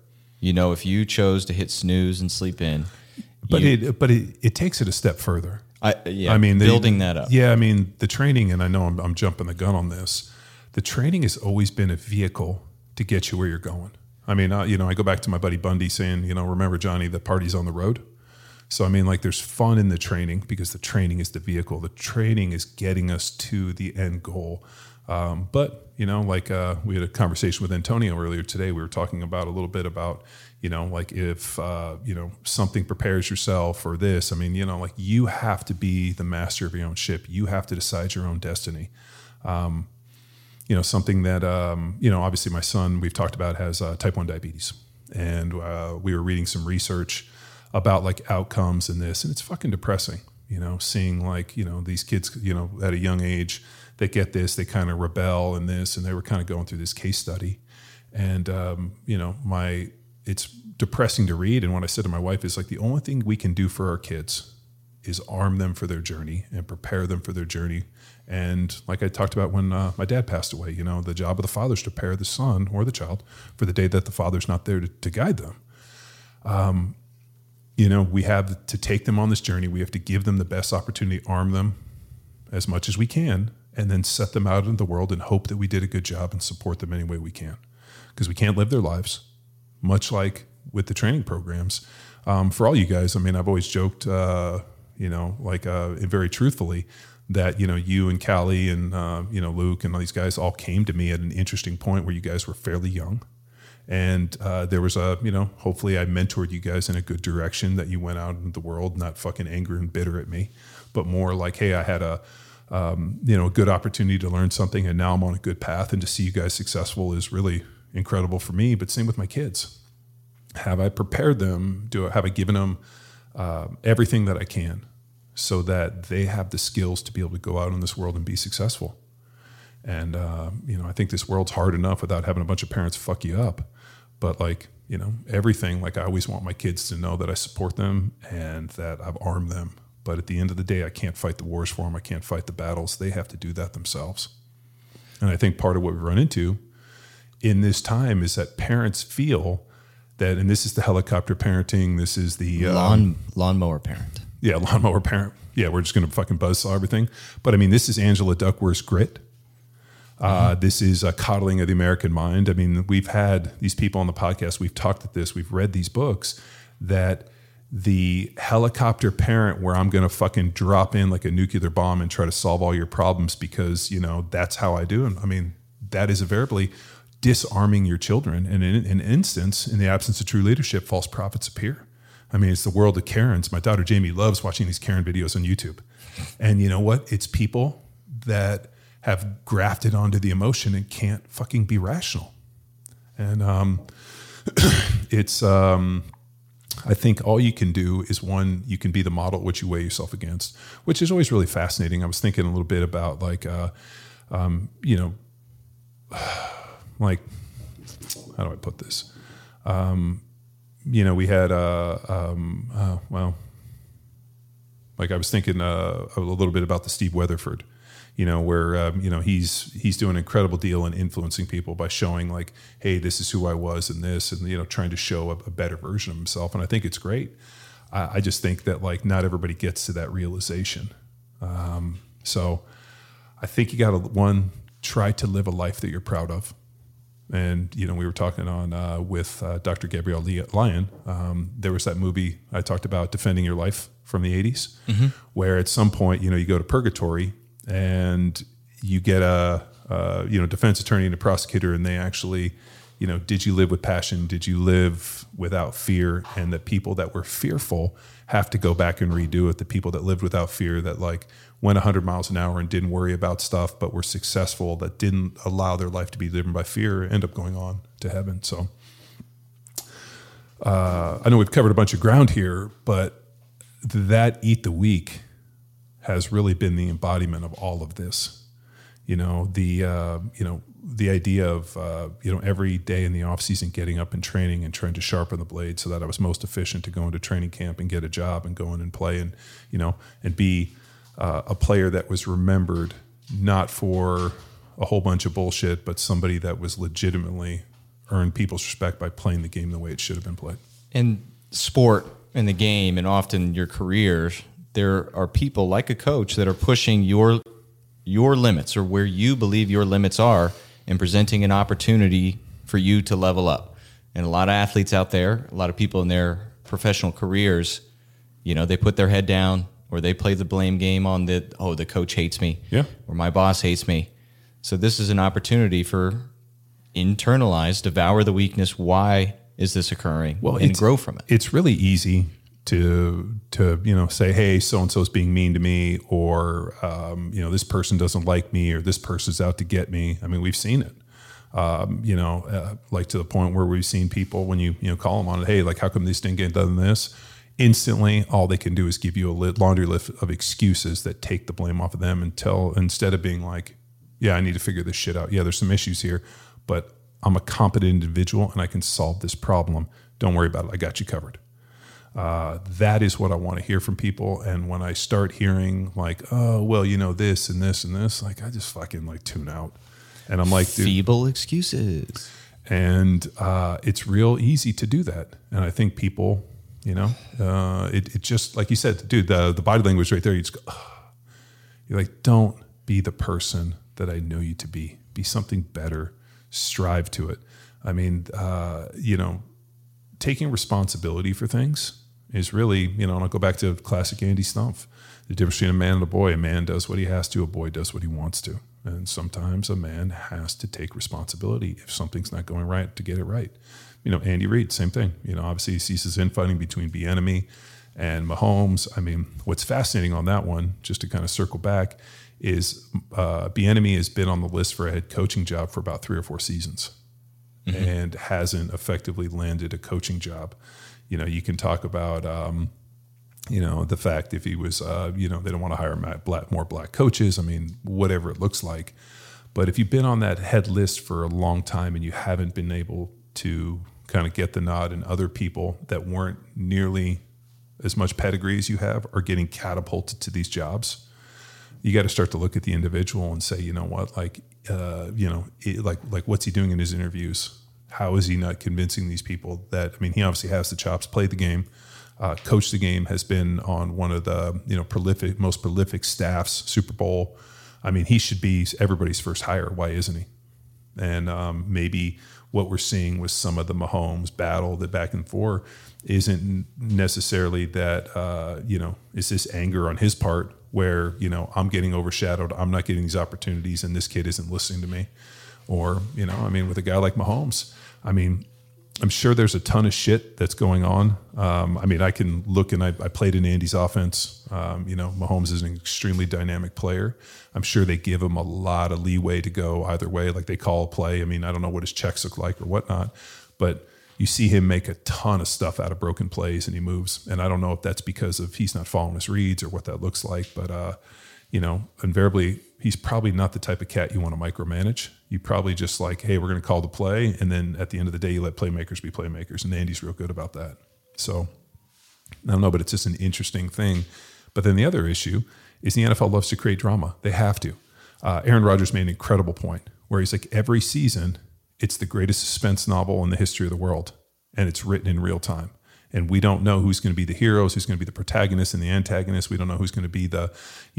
You know, if you chose to hit snooze and sleep in, but it takes it a step further. I mean, building that up. Yeah, I mean, the training, and I know I'm jumping the gun on this. The training has always been a vehicle to get you where you're going. I mean, I go back to my buddy Bundy saying, remember, Johnny, the party's on the road. So, I mean, like, there's fun in the training because the training is the vehicle. The training is getting us to the end goal. But, we had a conversation with Antonio earlier today. We were talking about a little bit about, if, something prepares yourself for this, I mean, you have to be the master of your own ship. You have to decide your own destiny. Something that, obviously my son, we've talked about, has type 1 diabetes. And we were reading some research about like outcomes in this. And it's fucking depressing, seeing like, these kids, at a young age, they get this, they kind of rebel in this. And they were kind of going through this case study. And, it's depressing to read. And what I said to my wife is like, the only thing we can do for our kids is arm them for their journey and prepare them for their journey. And like I talked about when my dad passed away, the job of the father is to prepare the son or the child for the day that the father's not there to guide them. We have to take them on this journey. We have to give them the best opportunity, arm them as much as we can, and then set them out into the world and hope that we did a good job and support them any way we can. Because we can't live their lives, much like with the training programs. For all you guys, I mean, I've always joked, very truthfully, that, you and Callie and, Luke and all these guys all came to me at an interesting point where you guys were fairly young. And there was hopefully I mentored you guys in a good direction, that you went out into the world, not fucking angry and bitter at me, but more like, hey, I had a good opportunity to learn something, and now I'm on a good path. And to see you guys successful is really incredible for me. But same with my kids. Have I prepared them? Have I given them everything that I can, so that they have the skills to be able to go out in this world and be successful? And, I think this world's hard enough without having a bunch of parents fuck you up. But everything, I always want my kids to know that I support them and that I've armed them. But at the end of the day, I can't fight the wars for them. I can't fight the battles. They have to do that themselves. And I think part of what we run into in this time is that parents feel that, and this is the helicopter parenting, this is the lawnmower parent. Yeah, lawnmower parent. Yeah, we're just going to fucking buzzsaw everything. But I mean, this is Angela Duckworth's Grit. This is a coddling of the American mind. I mean, we've had these people on the podcast. We've talked at this. We've read these books, that the helicopter parent, where I'm going to fucking drop in like a nuclear bomb and try to solve all your problems because, that's how I do. And I mean, that is invariably disarming your children. And in an instance, in the absence of true leadership, false prophets appear. I mean, it's the world of Karens. My daughter Jamie loves watching these Karen videos on YouTube. And you know what? It's people that have grafted onto the emotion and can't fucking be rational. And I think all you can do is, one, you can be the model at which you weigh yourself against, which is always really fascinating. I was thinking a little bit about how do I put this? We had, I was thinking a little bit about the Steve Weatherford, where, he's doing an incredible deal in influencing people by showing like, hey, this is who I was in this, and, trying to show a better version of himself. And I think it's great. I just think that not everybody gets to that realization. So I think you got to, try to live a life that you're proud of. And, we were talking on with Dr. Gabrielle Lyon. There was that movie I talked about, Defending Your Life, from the 80s, where at some point, you go to purgatory and you get a defense attorney and a prosecutor, and they actually, did you live with passion? Did you live without fear? And the people that were fearful have to go back and redo it. The people that lived without fear, that went 100 miles an hour and didn't worry about stuff, but were successful, that didn't allow their life to be driven by fear, end up going on to heaven. So I know we've covered a bunch of ground here, but that Eat the Week has really been the embodiment of all of this. The idea of, every day in the off season, getting up and training and trying to sharpen the blade so that I was most efficient to go into training camp and get a job and go in and play and, and be a player that was remembered not for a whole bunch of bullshit, but somebody that was legitimately earn people's respect by playing the game the way it should have been played. In sport, in the game, and often your careers, there are people like a coach that are pushing your limits or where you believe your limits are and presenting an opportunity for you to level up. And a lot of athletes out there, a lot of people in their professional careers, they put their head down or they play the blame game on the coach hates me, or my boss hates me. So this is an opportunity for internalize, devour the weakness. Why is this occurring? Well, and grow from it. It's really easy to say, hey, so-and-so's being mean to me, or, this person doesn't like me, or this person's out to get me. I mean, we've seen it, like to the point where we've seen people when you call them on it, hey, like, how come this didn't get done this? Instantly, all they can do is give you a laundry list of excuses that take the blame off of them instead of being like, yeah, I need to figure this shit out. Yeah, there's some issues here, but I'm a competent individual and I can solve this problem. Don't worry about it. I got you covered. That is what I want to hear from people. And when I start hearing like, oh, well, this and this and this, like, I just fucking like tune out. And I'm like, dude, feeble excuses. And it's real easy to do that. And I think people, it just, like you said, dude, the body language right there, you just go, you're like, don't be the person that I know you to be. Be something better. Strive to it. I mean, taking responsibility for things is really, and I'll go back to classic Andy Stumpf. The difference between a man and a boy: a man does what he has to, a boy does what he wants to. And sometimes a man has to take responsibility if something's not going right to get it right. Andy Reid, same thing. Obviously he sees his infighting between Bieniemy and Mahomes. I mean, what's fascinating on that one, just to kind of circle back, is Bieniemy has been on the list for a head coaching job for about 3 or 4 seasons. Mm-hmm. And hasn't effectively landed a coaching job. You can talk about, the fact if he was, they don't want to hire more black coaches. I mean, whatever it looks like. But if you've been on that head list for a long time and you haven't been able to kind of get the nod, and other people that weren't nearly as much pedigree as you have are getting catapulted to these jobs, you got to start to look at the individual and say, you know what, like, what's he doing in his interviews? How is he not convincing these people that, I mean, he obviously has the chops, played the game, coached the game, has been on one of the, most prolific staffs, Super Bowl. I mean, he should be everybody's first hire. Why isn't he? And maybe what we're seeing with some of the Mahomes battle, the back and forth, isn't necessarily that, is this anger on his part where, I'm getting overshadowed, I'm not getting these opportunities, and this kid isn't listening to me. Or, with a guy like Mahomes, I'm sure there's a ton of shit that's going on. I can look, and I played in Andy's offense. Mahomes is an extremely dynamic player. I'm sure they give him a lot of leeway to go either way, like they call a play. I don't know what his checks look like or whatnot, but you see him make a ton of stuff out of broken plays, and he moves. And I don't know if that's because of he's not following his reads or what that looks like, but invariably, he's probably not the type of cat you want to micromanage. You probably just like, hey, we're going to call the play, and then at the end of the day, you let playmakers be playmakers, and Andy's real good about that. So I don't know, but it's just an interesting thing. But then the other issue is the NFL loves to create drama. They have to. Aaron Rodgers made an incredible point where he's like, every season, it's the greatest suspense novel in the history of the world, and it's written in real time. And we don't know who's going to be the heroes, who's going to be the protagonists and the antagonists. We don't know who's going to be the, we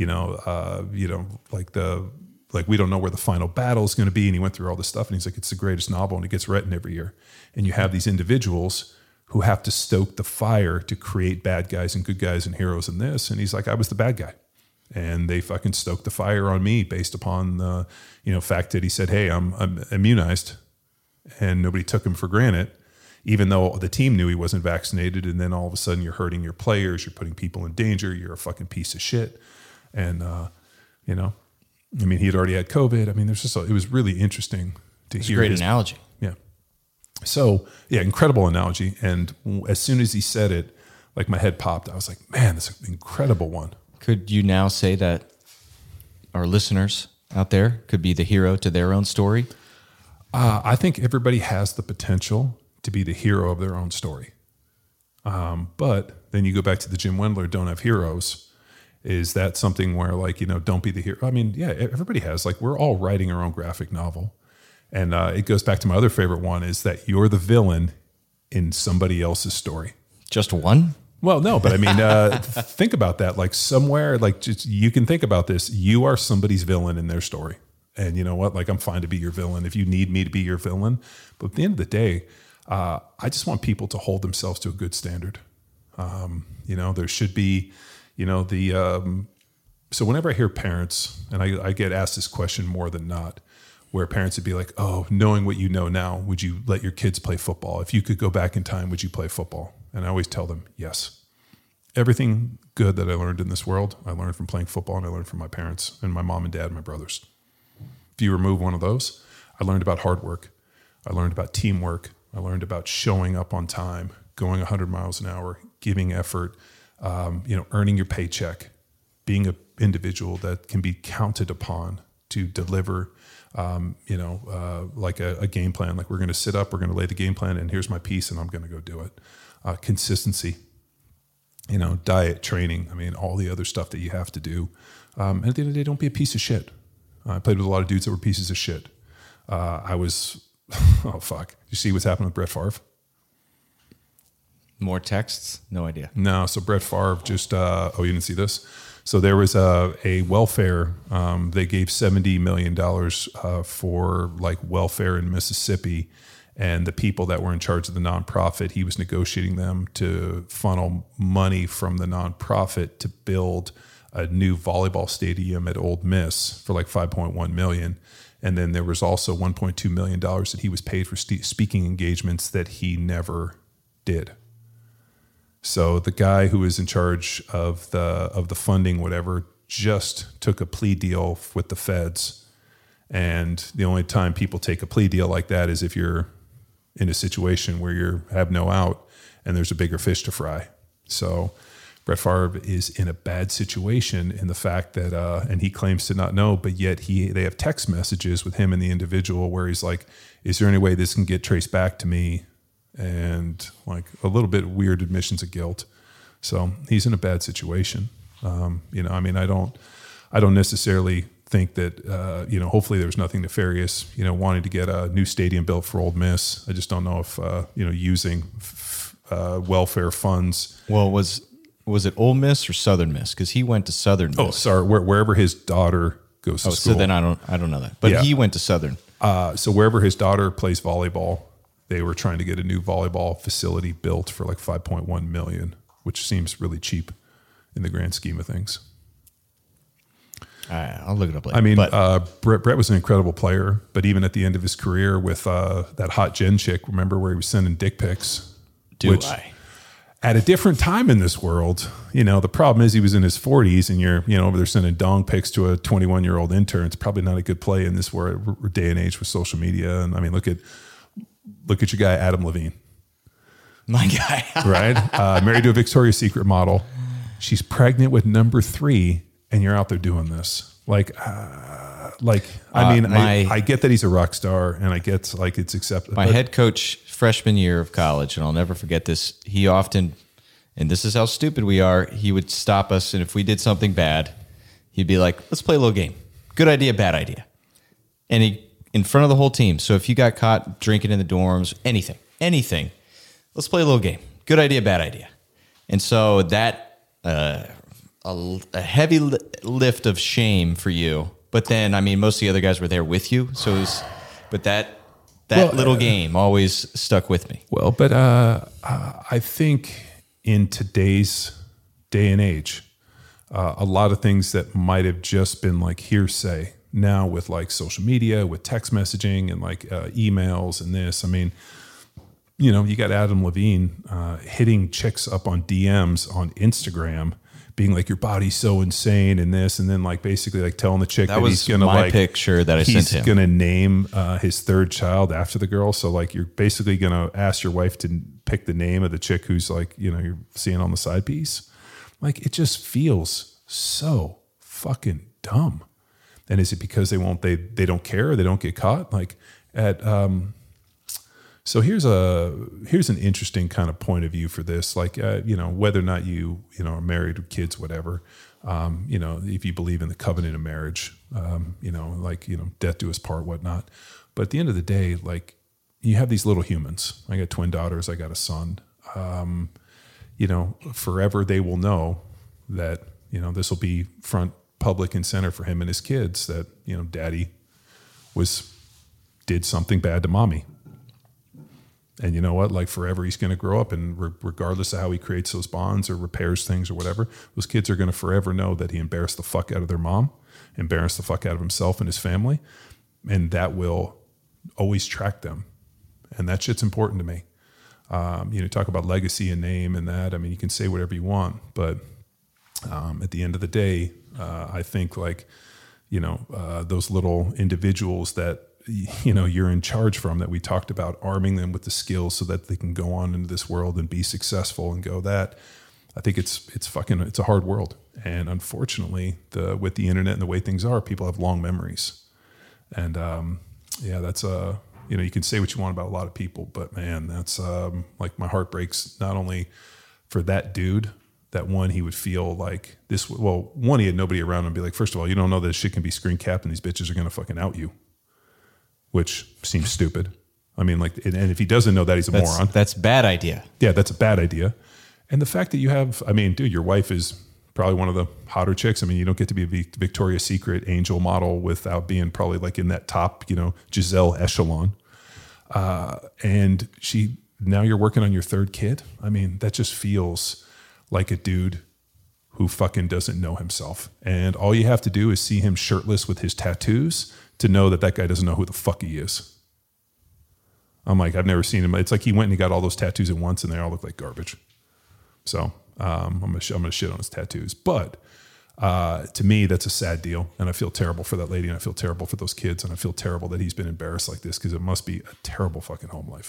don't know where the final battle is going to be. And he went through all this stuff, and he's like, it's the greatest novel, and it gets written every year. And you have these individuals who have to stoke the fire to create bad guys and good guys and heroes in this. And he's like, I was the bad guy. And they fucking stoked the fire on me based upon the, fact that he said, hey, I'm immunized, and nobody took him for granted. Even though the team knew he wasn't vaccinated, and then all of a sudden you're hurting your players, you're putting people in danger, you're a fucking piece of shit. And, he had already had COVID. It was really interesting to hear. It's a great analogy. Yeah. So, yeah, incredible analogy. And as soon as he said it, like my head popped. I was like, man, that's an incredible one. Could you now say that our listeners out there could be the hero to their own story? I think everybody has the potential to be the hero of their own story. But then you go back to the Jim Wendler, don't have heroes. Is that something where don't be the hero? Yeah, everybody has, we're all writing our own graphic novel. And it goes back to my other favorite one is that you're the villain in somebody else's story. Just one? Well, no, but I mean, think about that. Like somewhere, like just, you can think about this. You are somebody's villain in their story. And you know what? Like I'm fine to be your villain if you need me to be your villain. But at the end of the day, I just want people to hold themselves to a good standard. There should be, so whenever I hear parents, and I get asked this question more than not, where parents would be like, oh, knowing what you know now, would you let your kids play football? If you could go back in time, would you play football? And I always tell them, yes. Everything good that I learned in this world, I learned from playing football and I learned from my parents and my mom and dad and my brothers. If you remove one of those, I learned about hard work. I learned about teamwork. I learned about showing up on time, going 100 miles an hour, giving effort, earning your paycheck, being an individual that can be counted upon to deliver, like a game plan. Like we're going to sit up, we're going to lay the game plan, and here's my piece, and I'm going to go do it. Consistency, diet, training. I mean, all the other stuff that you have to do. And at the end of the day, don't be a piece of shit. I played with a lot of dudes that were pieces of shit. Oh, fuck. You see what's happened with Brett Favre? More texts? No idea. No, so Brett Favre just, you didn't see this? So there was a welfare, they gave $70 million for like welfare in Mississippi. And the people that were in charge of the nonprofit, he was negotiating them to funnel money from the nonprofit to build a new volleyball stadium at Ole Miss for like $5.1 million. And then there was also $1.2 million that he was paid for speaking engagements that he never did. So the guy who was in charge of the funding, whatever, just took a plea deal with the feds. And the only time people take a plea deal like that is if you're in a situation where you have no out and there's a bigger fish to fry. So Brett Favre is in a bad situation in the fact that, and he claims to not know, but yet they have text messages with him and the individual where he's like, is there any way this can get traced back to me? And like a little bit weird admissions of guilt. So he's in a bad situation. I don't necessarily think that, hopefully there's nothing nefarious, wanting to get a new stadium built for Ole Miss. I just don't know if, using welfare funds. Well, was it Ole Miss or Southern Miss? Because he went to Southern Miss. Oh, sorry, wherever his daughter goes to school. So then I don't know that. But yeah. He went to Southern. So wherever his daughter plays volleyball, they were trying to get a new volleyball facility built for like $5.1 million, which seems really cheap in the grand scheme of things. I'll look it up later. I mean, Brett was an incredible player, but even at the end of his career with that hot Jen chick, remember where he was sending dick pics? At a different time in this world, the problem is he was in his 40s and you're, over there sending dong pics to a 21-year-old intern. It's probably not a good play in this day and age with social media. And I mean, look at your guy, Adam Levine. My guy. Right? Married to a Victoria's Secret model. She's pregnant with number 3 and you're out there doing this. I get that he's a rock star and I get like it's acceptable. My head coach freshman year of college, and I'll never forget this. He often, and this is how stupid we are, he would stop us. And if we did something bad, he'd be like, let's play a little game. Good idea, bad idea. And he, in front of the whole team. So if you got caught drinking in the dorms, anything, let's play a little game. Good idea, bad idea. And so that, a heavy lift of shame for you. But then, I mean, most of the other guys were there with you. So it was, but that little game always stuck with me. Well, but I think in today's day and age, a lot of things that might have just been like hearsay now with like social media, with text messaging and like emails and this. I mean, you got Adam Levine hitting chicks up on DMs on Instagram, being like, your body's so insane and this, and then like basically like telling the chick that he's gonna my picture that I sent him. He's gonna name his third child after the girl. So like you're basically gonna ask your wife to pick the name of the chick who's like, you're seeing on the side piece. Like it just feels so fucking dumb. And is it because they don't care, or they don't get caught? Like at so here's an interesting kind of point of view for this. Like, whether or not you are married with kids, whatever, if you believe in the covenant of marriage, death do us part, whatnot. But at the end of the day, like, you have these little humans. I got twin daughters. I got a son. You know, forever they will know that, you know, this will be front, public and center for him and his kids, that, you know, daddy did something bad to mommy. And you know what? Like, forever he's going to grow up, and regardless of how he creates those bonds or repairs things or whatever, those kids are going to forever know that he embarrassed the fuck out of their mom, embarrassed the fuck out of himself and his family. And that will always track them. And that shit's important to me. You know, talk about legacy and name and that. I mean, you can say whatever you want, but at the end of the day, I think, like, you know, those little individuals that, you know, you're in charge from, that we talked about, arming them with the skills so that they can go on into this world and be successful and go that. I think it's a hard world. And unfortunately, with the internet and the way things are, people have long memories. And yeah, that's you know, you can say what you want about a lot of people, but man, that's like, my heart breaks, not only for that dude, that one, he would feel like this, well, one, he had nobody around him and be like, first of all, you don't know that shit can be screen capped and these bitches are going to fucking out you, which seems stupid. I mean, like, and if he doesn't know that, he's a moron. That's a bad idea. Yeah, that's a bad idea. And the fact that you have, I mean, dude, your wife is probably one of the hotter chicks. I mean, you don't get to be a Victoria's Secret angel model without being probably like in that top, you know, Giselle echelon. And now you're working on your third kid. I mean, that just feels like a dude who fucking doesn't know himself. And all you have to do is see him shirtless with his tattoos to know that guy doesn't know who the fuck he is. I'm like, I've never seen him. It's like he went and he got all those tattoos at once and they all look like garbage. So I'm gonna shit on his tattoos. But to me, that's a sad deal. And I feel terrible for that lady, and I feel terrible for those kids, and I feel terrible that he's been embarrassed like this, because it must be a terrible fucking home life.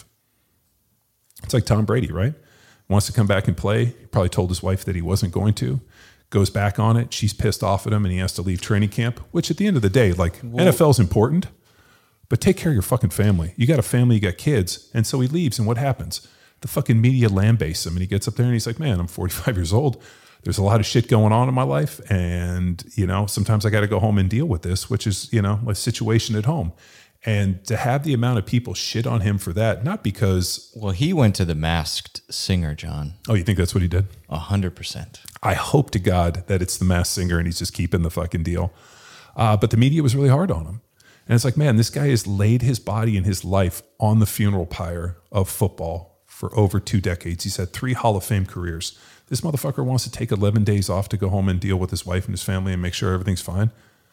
It's like Tom Brady, right? Wants to come back and play. He probably told his wife that he wasn't going to. Goes back on it. She's pissed off at him, and he has to leave training camp, which at the end of the day, like, NFL is important, but take care of your fucking family. You got a family, you got kids. And so he leaves, and what happens? The fucking media lambastes him, and he gets up there and he's like, man, I'm 45 years old. There's a lot of shit going on in my life. And, you know, sometimes I got to go home and deal with this, which is, you know, a situation at home. And to have the amount of people shit on him for that, not because... Well, he went to The Masked Singer, John. Oh, you think that's what he did? 100%. I hope to God that it's The Masked Singer and he's just keeping the fucking deal. But the media was really hard on him. And it's like, man, this guy has laid his body and his life on the funeral pyre of football for over 2 decades. He's had 3 Hall of Fame careers. This motherfucker wants to take 11 days off to go home and deal with his wife and his family and make sure everything's fine.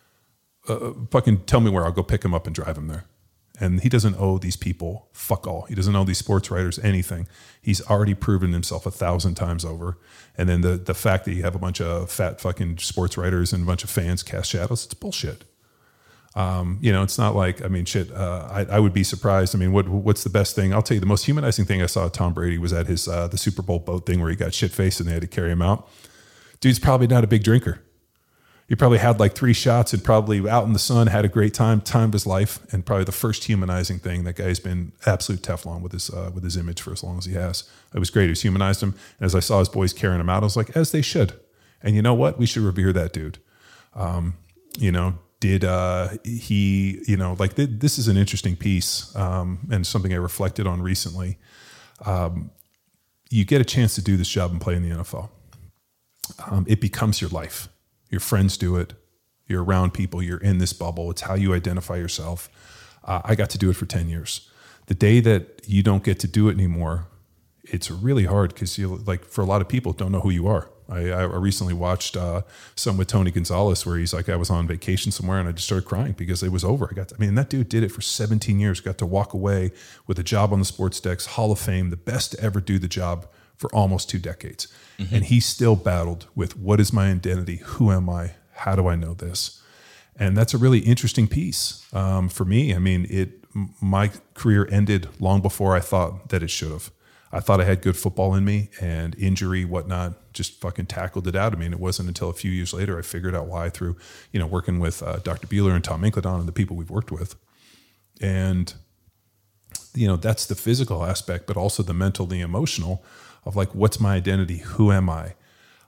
Fucking tell me where, I'll go pick him up and drive him there. And he doesn't owe these people fuck all. He doesn't owe these sports writers anything. He's already proven himself 1,000 times over. And then the fact that you have a bunch of fat fucking sports writers and a bunch of fans cast shadows, it's bullshit. You know, it's not like, I mean, shit, I would be surprised. I mean, what's the best thing? I'll tell you, the most humanizing thing I saw Tom Brady was at his, the Super Bowl boat thing where he got shit-faced and they had to carry him out. Dude's probably not a big drinker. He probably had like 3 shots and probably out in the sun, had a great time of his life. And probably the first humanizing thing, that guy's been absolute Teflon with his image for as long as he has. It was great. It was humanized him. And as I saw his boys carrying him out, I was like, as they should. And you know what? We should revere that dude. You know, did he, you know, like this is an interesting piece and something I reflected on recently. You get a chance to do this job and play in the NFL. It becomes your life. Your friends do it. You're around people. You're in this bubble. It's how you identify yourself. I got to do it for 10 years. The day that you don't get to do it anymore, it's really hard because you, like, for a lot of people, don't know who you are. I recently watched some with Tony Gonzalez where he's like, I was on vacation somewhere and I just started crying because it was over. That dude did it for 17 years, got to walk away with a job on the sports decks, Hall of Fame, the best to ever do the job for almost 2 decades. Mm-hmm. And he still battled with, what is my identity? Who am I? How do I know this? And that's a really interesting piece for me. I mean, my career ended long before I thought that it should have. I thought I had good football in me, and injury, whatnot, just fucking tackled it out of me. And it wasn't until a few years later I figured out why, through, you know, working with Dr. Bueller and Tom Incledon and the people we've worked with. And, you know, that's the physical aspect, but also the mental, the emotional of like, what's my identity? Who am I?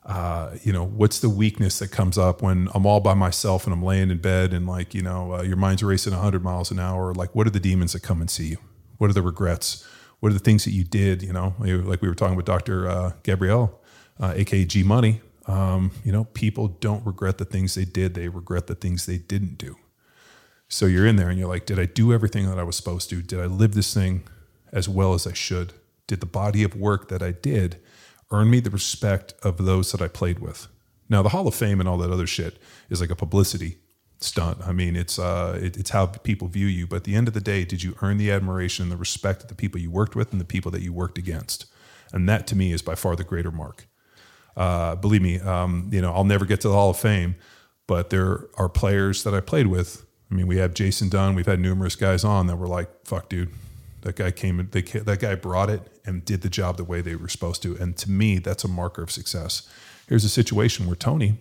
What's the weakness that comes up when I'm all by myself and I'm laying in bed and like, your mind's racing 100 miles an hour? Like, what are the demons that come and see you? What are the regrets? What are the things that you did? Like we were talking with Dr. Gabrielle, aka G Money. People don't regret the things they did. They regret the things they didn't do. So you're in there and you're like, did I do everything that I was supposed to? Did I live this thing as well as I should? Did the body of work that I did earn me the respect of those that I played with? Now, the Hall of Fame and all that other shit is like a publicity stunt. I mean, it's how people view you. But at the end of the day, did you earn the admiration and the respect of the people you worked with and the people that you worked against? And that to me is by far the greater mark. Believe me, I'll never get to the Hall of Fame, but there are players that I played with. I mean, we have Jason Dunn. We've had numerous guys on that were like, fuck, dude, that guy came, that guy brought it and did the job the way they were supposed to. And to me, that's a marker of success. Here's a situation where Tony,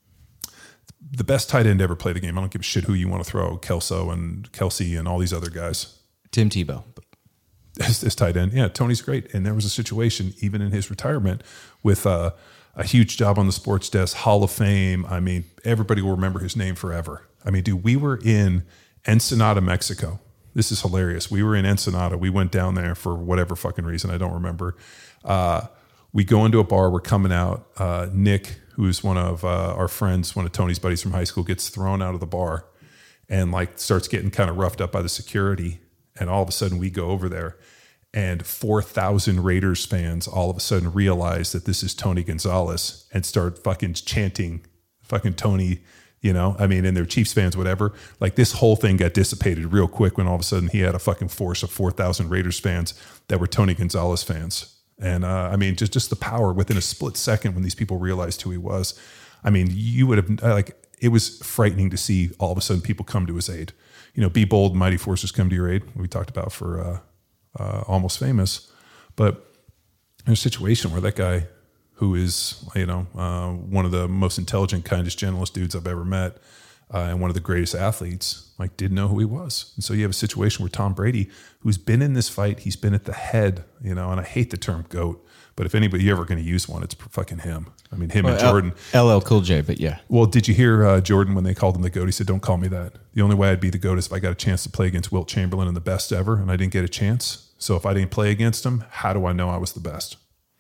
the best tight end ever played the game. I don't give a shit who you want to throw, Kelsey and all these other guys. Tim Tebow. As tight end. Yeah, Tony's great. And there was a situation, even in his retirement, with a huge job on the sports desk, Hall of Fame. I mean, everybody will remember his name forever. I mean, dude, we were in Ensenada, Mexico. This is hilarious. We were in Ensenada. We went down there for whatever fucking reason. I don't remember. We go into a bar. We're coming out. Nick, who's one of our friends, one of Tony's buddies from high school, gets thrown out of the bar and like starts getting kind of roughed up by the security. And all of a sudden we go over there and 4,000 Raiders fans all of a sudden realize that this is Tony Gonzalez and start fucking chanting fucking Tony, and they're Chiefs fans, whatever. Like this whole thing got dissipated real quick when all of a sudden he had a fucking force of 4,000 Raiders fans that were Tony Gonzalez fans. And just the power within a split second when these people realized who he was. I mean, you would have it was frightening to see all of a sudden people come to his aid. Be bold, mighty forces come to your aid. We talked about for Almost Famous, but there's a situation where that guy, who is one of the most intelligent, kindest, gentlest dudes I've ever met, and one of the greatest athletes, like didn't know who he was. And so you have a situation where Tom Brady, who's been in this fight, he's been at the head, and I hate the term GOAT, but if anybody ever going to use one, it's fucking him. I mean, him and Jordan. LL Cool J, but yeah. Well, did you hear Jordan when they called him the GOAT? He said, don't call me that. The only way I'd be the GOAT is if I got a chance to play against Wilt Chamberlain and the best ever, and I didn't get a chance. So if I didn't play against him, how do I know I was the best?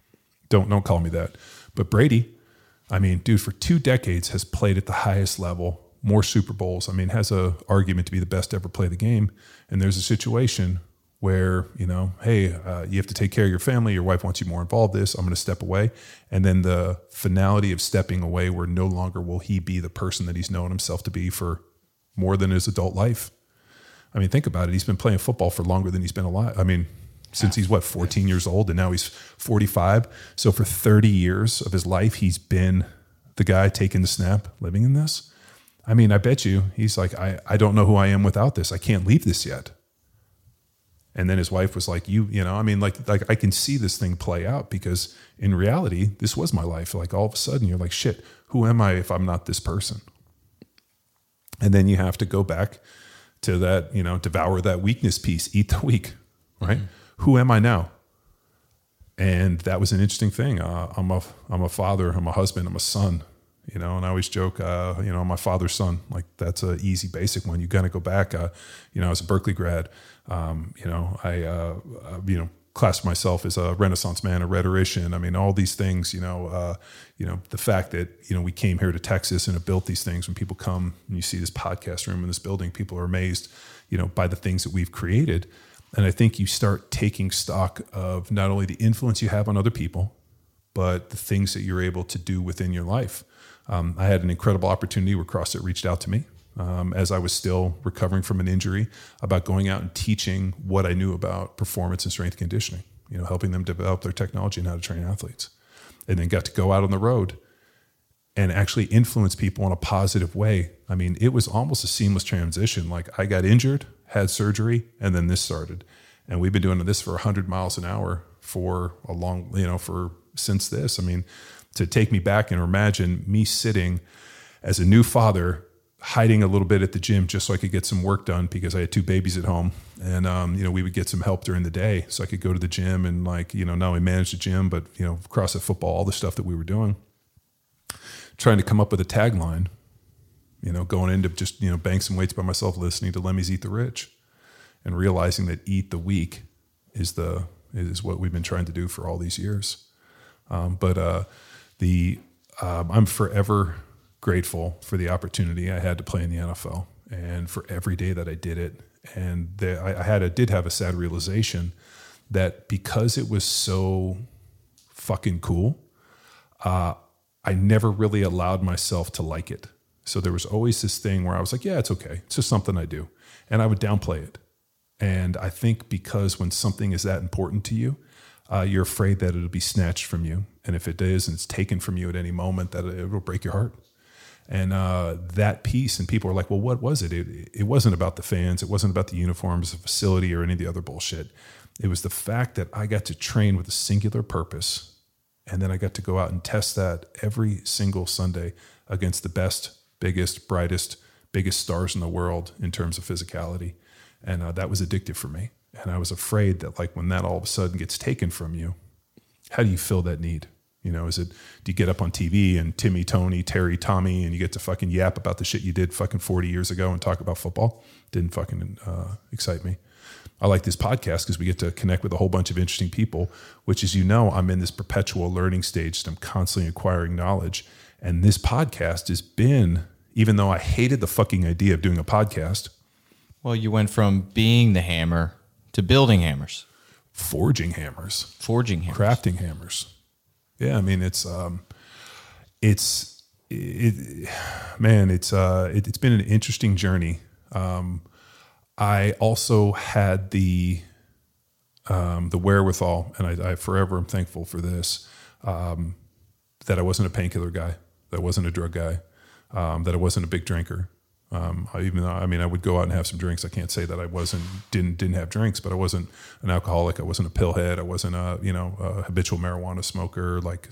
Don't call me that. But Brady, I mean, dude, for 2 decades has played at the highest level, more Super Bowls. I mean, has a argument to be the best to ever play the game. And there's a situation where, hey, you have to take care of your family. Your wife wants you more involved in this. I'm going to step away. And then the finality of stepping away where no longer will he be the person that he's known himself to be for more than his adult life. I mean, think about it. He's been playing football for longer than he's been alive. I mean, since he's 14 years old, and now he's 45. So for 30 years of his life, he's been the guy taking the snap, living in this. I mean, I bet you he's like, I don't know who I am without this. I can't leave this yet. And then his wife was like, like I can see this thing play out, because in reality, this was my life. Like all of a sudden you're like, shit, who am I if I'm not this person? And then you have to go back to that, devour that weakness piece, eat the weak, right? Mm-hmm. Who am I now? And that was an interesting thing. I'm a father, I'm a husband, I'm a son, and I always joke, I'm my father's son. Like that's a easy, basic one. You got to go back. As a Berkeley grad, I classed myself as a Renaissance man, a rhetorician. I mean, all these things, the fact that, we came here to Texas and have built these things. When people come and you see this podcast room in this building, people are amazed, by the things that we've created. And I think you start taking stock of not only the influence you have on other people, but the things that you're able to do within your life. I had an incredible opportunity where CrossFit reached out to me as I was still recovering from an injury, about going out and teaching what I knew about performance and strength conditioning, helping them develop their technology and how to train athletes. And then got to go out on the road and actually influence people in a positive way. I mean, it was almost a seamless transition. Like I got injured, had surgery, and then this started. And we've been doing this for 100 miles an hour for a long, since this. I mean, to take me back and imagine me sitting as a new father, hiding a little bit at the gym just so I could get some work done, because I had 2 babies at home. And, we would get some help during the day so I could go to the gym and not only manage the gym, but, CrossFit football, all the stuff that we were doing. trying to come up with a tagline, going into just, bang some weights by myself, listening to Lemmy's Eat the Rich, and realizing that eat the weak is what we've been trying to do for all these years. I'm forever grateful for the opportunity I had to play in the NFL and for every day that I did it. And I did have a sad realization that because it was so fucking cool, I never really allowed myself to like it. So there was always this thing where I was like, yeah, it's okay. It's just something I do. And I would downplay it. And I think because when something is that important to you, you're afraid that it'll be snatched from you. And if it is, and it's taken from you at any moment, that it will break your heart. And that piece, and people are like, well, what was it? It wasn't about the fans. It wasn't about the uniforms, the facility, or any of the other bullshit. It was the fact that I got to train with a singular purpose. And then I got to go out and test that every single Sunday against the best, biggest, brightest, biggest stars in the world in terms of physicality. And that was addictive for me. And I was afraid that like when that all of a sudden gets taken from you, how do you fill that need? Do you get up on TV and Timmy, Tony, Terry, Tommy, and you get to fucking yap about the shit you did fucking 40 years ago and talk about football? Didn't fucking excite me. I like this podcast because we get to connect with a whole bunch of interesting people, which is, I'm in this perpetual learning stage that I'm constantly acquiring knowledge. And this podcast has been, even though I hated the fucking idea of doing a podcast. Well, you went from being the hammer to building hammers. Forging hammers. Crafting hammers. Yeah, I mean, it's been an interesting journey. I also had the wherewithal, and I forever am thankful for this, that I wasn't a painkiller guy, that I wasn't a drug guy, that I wasn't a big drinker. Even though, I would go out and have some drinks. I can't say that I didn't have drinks, but I wasn't an alcoholic. I wasn't a pillhead. I wasn't a habitual marijuana smoker, like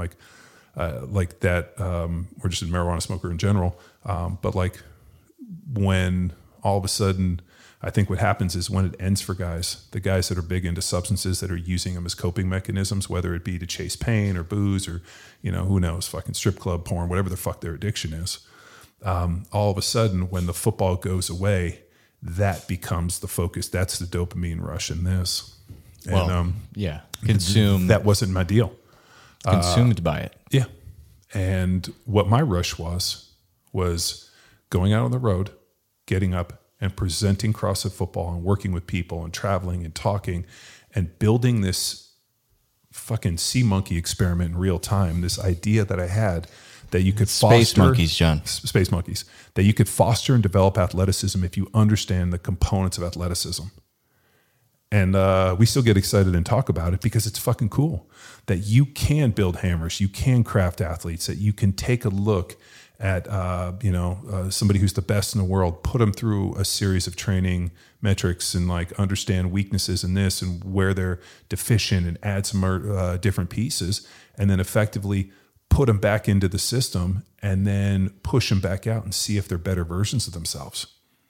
that, or just a marijuana smoker in general. But like when all of a sudden, I think what happens is when it ends for the guys that are big into substances that are using them as coping mechanisms, whether it be to chase pain or booze or, who knows, fucking strip club, porn, whatever the fuck their addiction is. All of a sudden, when the football goes away, that becomes the focus. That's the dopamine rush in this. And, consumed. That wasn't my deal. Consumed by it. Yeah. And what my rush was going out on the road, getting up and presenting CrossFit football and working with people and traveling and talking and building this fucking sea monkey experiment in real time. This idea that I had that you could foster space monkeys, John. Space monkeys, that you could foster and develop athleticism if you understand the components of athleticism. And we still get excited and talk about it because it's fucking cool that you can build hammers, you can craft athletes, that you can take a look at somebody who's the best in the world, put them through a series of training metrics and like understand weaknesses in this and where they're deficient and add some different pieces, and then effectively put them back into the system and then push them back out and see if they're better versions of themselves.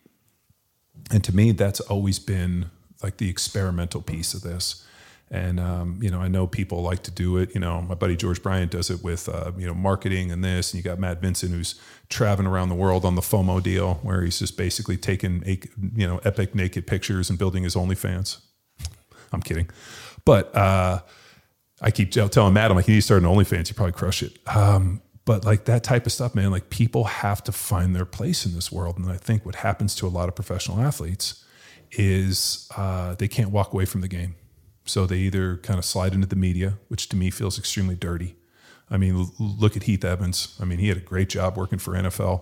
And to me, that's always been like the experimental piece of this. And, I know people like to do it. My buddy George Bryant does it with, marketing and this. And you got Matt Vincent, who's traveling around the world on the FOMO deal, where he's just basically taking, epic naked pictures and building his OnlyFans. I'm kidding. But I keep telling Matt, I'm like, you need to start an OnlyFans. You probably crush it. But like that type of stuff, man, like people have to find their place in this world. And I think what happens to a lot of professional athletes is they can't walk away from the game. So they either kind of slide into the media, which to me feels extremely dirty. I mean, look at Heath Evans. I mean, he had a great job working for NFL.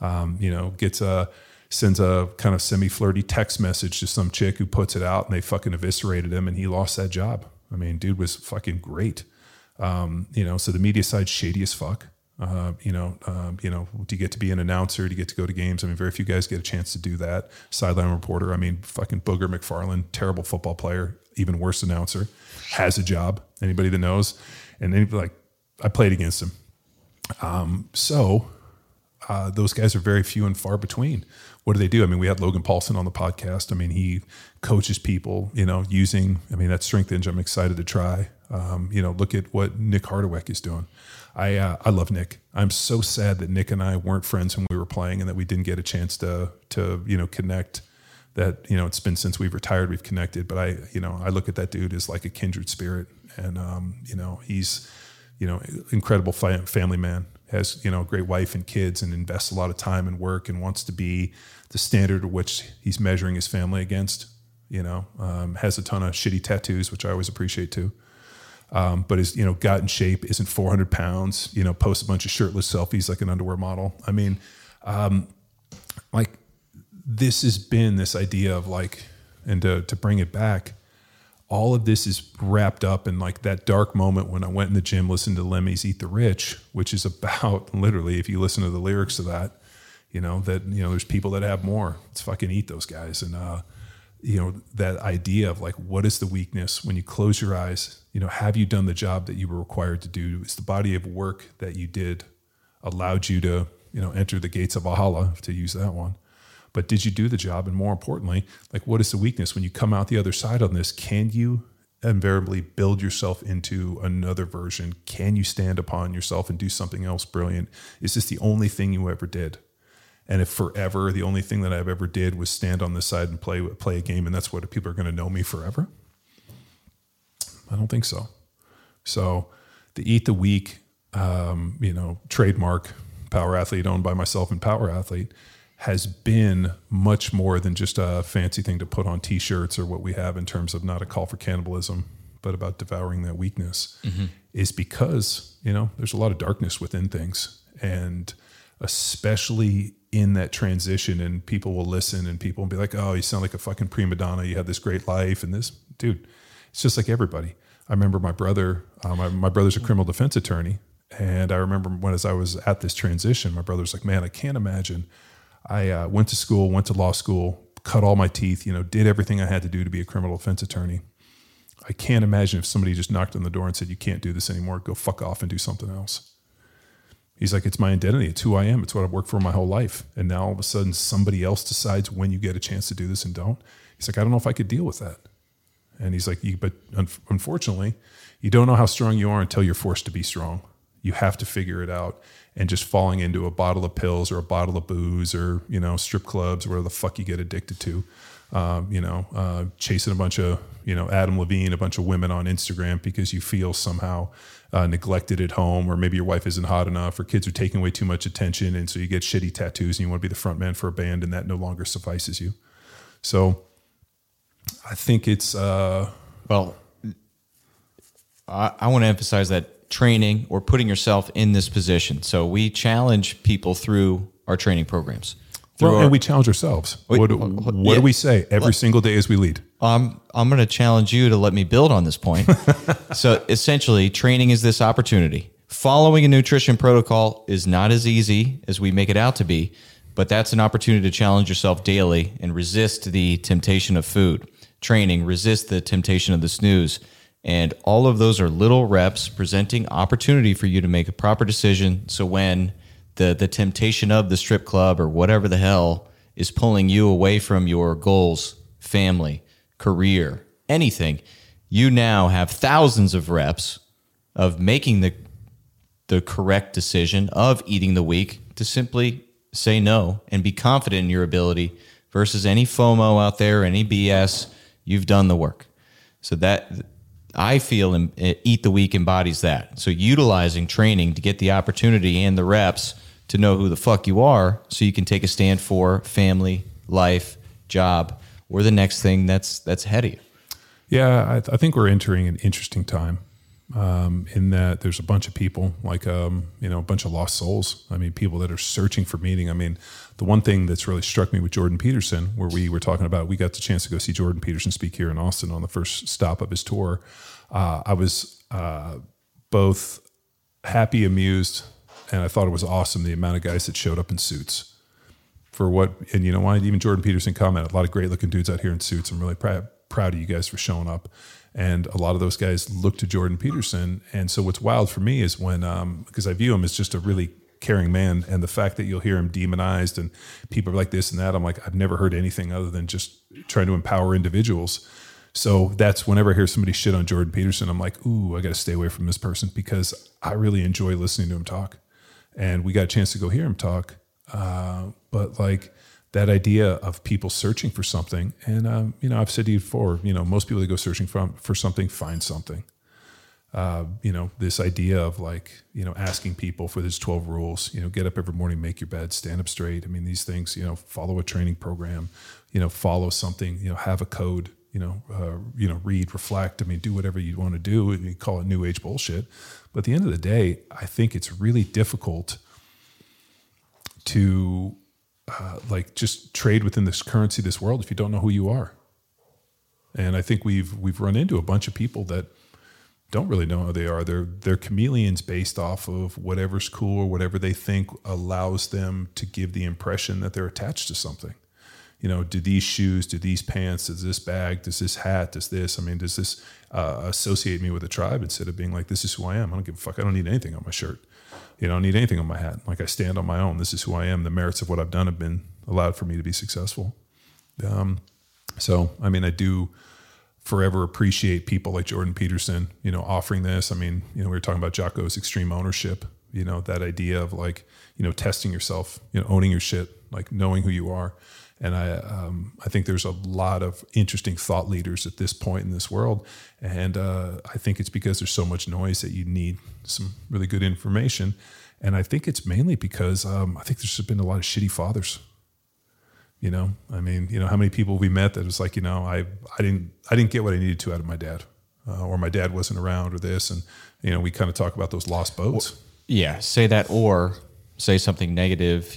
Sends a kind of semi-flirty text message to some chick who puts it out, and they fucking eviscerated him, and he lost that job. I mean, dude was fucking great. So the media side's shady as fuck. Do you get to be an announcer? Do you get to go to games? I mean, very few guys get a chance to do that. Sideline reporter. I mean, fucking Booger McFarland, terrible football player, even worse announcer, has a job. Anybody that knows, and then I played against him. those guys are very few and far between. What do? I mean, we had Logan Paulson on the podcast. I mean, he coaches people, using, that strength engine I'm excited to try. Look at what Nick Hardaway is doing. I love Nick. I'm so sad that Nick and I weren't friends when we were playing and that we didn't get a chance to connect. That, it's been since we've retired, we've connected, but I look at that dude as like a kindred spirit, and, he's, incredible family man, has, a great wife and kids, and invests a lot of time and work, and wants to be the standard of which he's measuring his family against, has a ton of shitty tattoos, which I always appreciate too. But is, got in shape, isn't 400 pounds, posts a bunch of shirtless selfies like an underwear model. I mean, this has been this idea of and to bring it back, all of this is wrapped up in that dark moment when I went in the gym, listened to Lemmy's Eat the Rich, which is about literally, if you listen to the lyrics of that, there's people that have more. Let's fucking eat those guys. And, that idea of what is the weakness when you close your eyes, have you done the job that you were required to do? Is the body of work that you did allowed you to, enter the gates of Valhalla, to use that one? But did you do the job? And more importantly, what is the weakness when you come out the other side on this? Can you invariably build yourself into another version? Can you stand upon yourself and do something else brilliant? Is this the only thing you ever did? And if forever the only thing that I've ever did was stand on this side and play a game, and that's what people are going to know me forever? I don't think so. So the Eat the Week, trademark Power Athlete, owned by myself and Power Athlete, has been much more than just a fancy thing to put on T-shirts or what we have in terms of not a call for cannibalism, but about devouring that weakness, is because, there's a lot of darkness within things. And especially in that transition, and people will listen and people will be like, oh, you sound like a fucking prima donna. You had this great life. And this, dude, it's just like everybody. I remember my brother, my brother's a criminal defense attorney. And I remember as I was at this transition, my brother's like, man, I can't imagine. I went to school, went to law school, cut all my teeth, did everything I had to do to be a criminal defense attorney. I can't imagine if somebody just knocked on the door and said, you can't do this anymore, go fuck off and do something else. He's like, it's my identity. It's who I am. It's what I've worked for my whole life. And now all of a sudden somebody else decides when you get a chance to do this and don't. He's like, I don't know if I could deal with that. And he's like, but unfortunately, you don't know how strong you are until you're forced to be strong. You have to figure it out. And just falling into a bottle of pills or a bottle of booze or, strip clubs or whatever the fuck you get addicted to, chasing a bunch of, Adam Levine, a bunch of women on Instagram because you feel somehow neglected at home, or maybe your wife isn't hot enough, or kids are taking away too much attention. And so you get shitty tattoos and you want to be the front man for a band, and that no longer suffices you. So I think it's, I want to emphasize that training or putting yourself in this position. So we challenge people through our training programs. And we challenge ourselves. What do we say every single day as we lead? I'm going to challenge you to let me build on this point. So essentially, training is this opportunity. Following a nutrition protocol is not as easy as we make it out to be, but that's an opportunity to challenge yourself daily and resist the temptation of food. Training, resist the temptation of the snooze. And all of those are little reps presenting opportunity for you to make a proper decision. So when the temptation of the strip club or whatever the hell is pulling you away from your goals, family, career, anything, you now have thousands of reps of making the correct decision of eating the week to simply say no and be confident in your ability versus any FOMO out there, any BS. You've done the work. So that, I feel, Eat the Week embodies that. So utilizing training to get the opportunity and the reps to know who the fuck you are so you can take a stand for family, life, job, or the next thing that's ahead of you. Yeah, I think we're entering an interesting time in that there's a bunch of people, a bunch of lost souls. I mean, people that are searching for meaning. I mean, the one thing that's really struck me with Jordan Peterson, where we were talking about, we got the chance to go see Jordan Peterson speak here in Austin on the first stop of his tour. I was both happy, amused, and I thought it was awesome the amount of guys that showed up in suits for what, and you know why? Even Jordan Peterson commented, a lot of great looking dudes out here in suits. I'm really proud of you guys for showing up. And a lot of those guys look to Jordan Peterson. And so what's wild for me is when, because I view him as just a really caring man. And the fact that you'll hear him demonized and people are like this and that, I'm like, I've never heard anything other than just trying to empower individuals. So that's whenever I hear somebody shit on Jordan Peterson, I'm like, ooh, I got to stay away from this person because I really enjoy listening to him talk. And we got a chance to go hear him talk. But like that idea of people searching for something. And, I've said to you before, most people that go searching for something, find something. This idea of like, asking people for these 12 rules, get up every morning, make your bed, stand up straight. I mean, these things, follow a training program, follow something, have a code, read, reflect. I mean, do whatever you want to do. And you call it new age bullshit. But at the end of the day, I think it's really difficult to just trade within this currency, this world, if you don't know who you are. And I think we've run into a bunch of people that don't really know who they are. They're chameleons based off of whatever's cool or whatever they think allows them to give the impression that they're attached to something. Do these shoes, do these pants, does this bag, does this hat, does this associate me with a tribe instead of being like, this is who I am. I don't give a fuck. I don't need anything on my shirt. I don't need anything on my hat. Like I stand on my own. This is who I am. The merits of what I've done have been allowed for me to be successful. I do forever appreciate people like Jordan Peterson, offering this. I mean, we were talking about Jocko's extreme ownership, that idea of like, testing yourself, owning your shit, like knowing who you are. And I think there's a lot of interesting thought leaders at this point in this world. And I think it's because there's so much noise that you need some really good information. And I think it's mainly because I think there's been a lot of shitty fathers. How many people we met that was like, I didn't get what I needed to out of my dad, or my dad wasn't around, or this. And, we kind of talk about those lost boats. Well, yeah. Say that, or say something negative,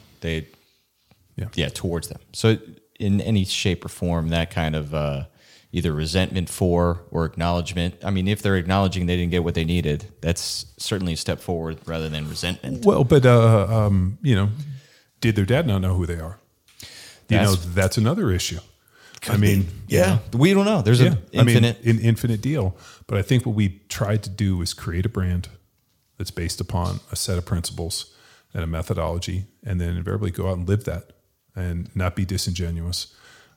towards them. So in any shape or form, that kind of either resentment for or acknowledgement. I mean, if they're acknowledging they didn't get what they needed, that's certainly a step forward rather than resentment. Well, but, did their dad not know who they are? That's another issue. We don't know. There's an infinite deal. But I think what we tried to do is create a brand that's based upon a set of principles and a methodology, and then invariably go out and live that and not be disingenuous.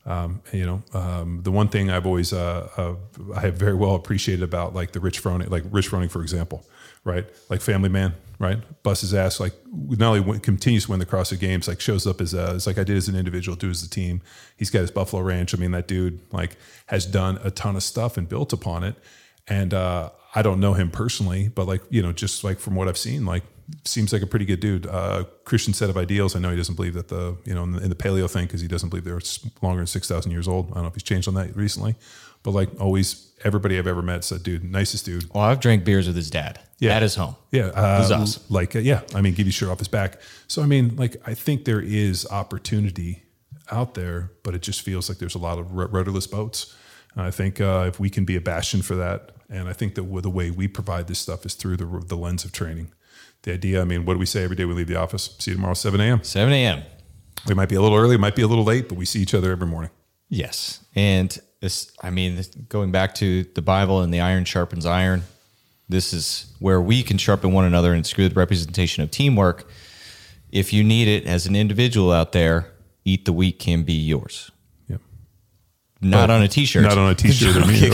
The one thing I've always, I have very well appreciated about like the Rich Froning, for example, right? Like Family Man, right? Busts his ass, like not only continues to win the CrossFit Games, like shows up as like I did as an individual, do as a team. He's got his Buffalo Ranch. I mean, that dude like has done a ton of stuff and built upon it. And I don't know him personally, but like, just like from what I've seen, like seems like a pretty good dude. Christian set of ideals. I know he doesn't believe that in the paleo thing, because he doesn't believe they're longer than 6,000 years old. I don't know if he's changed on that recently, but like always, everybody I've ever met said, dude, nicest dude. Well, I've drank beers with his dad at his home. Yeah. It was awesome. Give you shirt off his back. So, I think there is opportunity out there, but it just feels like there's a lot of rudderless boats. And I think if we can be a bastion for that, and I think that the way we provide this stuff is through the lens of training. The idea, what do we say every day we leave the office? See you tomorrow, 7 a.m. 7 a.m. We might be a little early, might be a little late, but we see each other every morning. Yes. And this, going back to the Bible and the iron sharpens iron, this is where we can sharpen one another, and it's good representation of teamwork. If you need it as an individual out there, Eat the Wheat can be yours. Yep. Not on a t-shirt. Not on a t-shirt.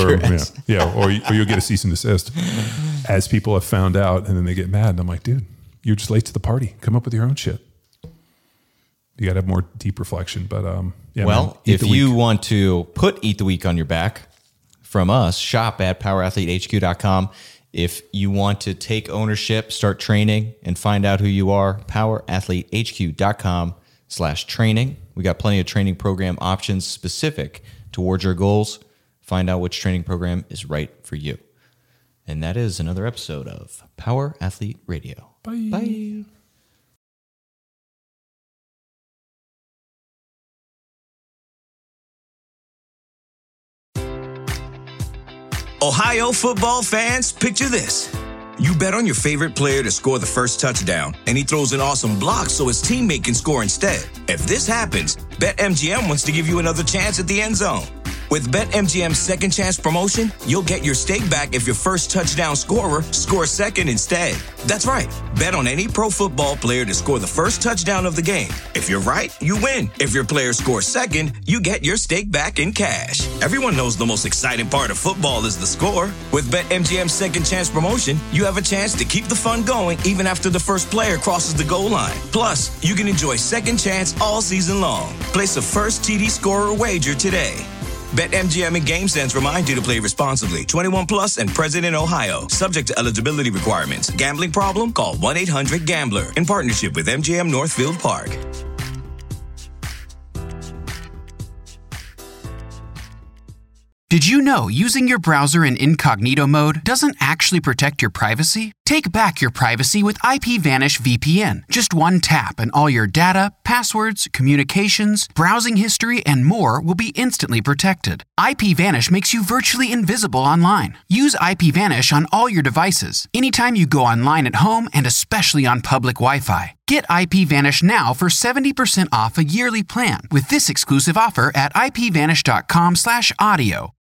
Or you'll get a cease and desist. As people have found out, and then they get mad, and I'm like, dude, you're just late to the party. Come up with your own shit. You got to have more deep reflection. But if you want to put Eat the Week on your back from us, shop at powerathletehq.com. If you want to take ownership, start training, and find out who you are, powerathletehq.com/training. We got plenty of training program options specific towards your goals. Find out which training program is right for you. And that is another episode of Power Athlete Radio. Bye. Bye. Ohio football fans, picture this. You bet on your favorite player to score the first touchdown, and he throws an awesome block so his teammate can score instead. If this happens, BetMGM wants to give you another chance at the end zone. With BetMGM's second chance promotion, you'll get your stake back if your first touchdown scorer scores second instead. That's right. Bet on any pro football player to score the first touchdown of the game. If you're right, you win. If your player scores second, you get your stake back in cash. Everyone knows the most exciting part of football is the score. With BetMGM's second chance promotion, you have a chance to keep the fun going even after the first player crosses the goal line. Plus, you can enjoy second chance all season long. Place a first TD scorer wager today. BetMGM and GameSense remind you to play responsibly. 21 plus and present in Ohio. Subject to eligibility requirements. Gambling problem? Call 1-800-GAMBLER. In partnership with MGM Northfield Park. Did you know using your browser in incognito mode doesn't actually protect your privacy? Take back your privacy with IPVanish VPN. Just one tap and all your data, passwords, communications, browsing history, and more will be instantly protected. IPVanish makes you virtually invisible online. Use IPVanish on all your devices, anytime you go online at home and especially on public Wi-Fi. Get IPVanish now for 70% off a yearly plan with this exclusive offer at IPVanish.com/audio.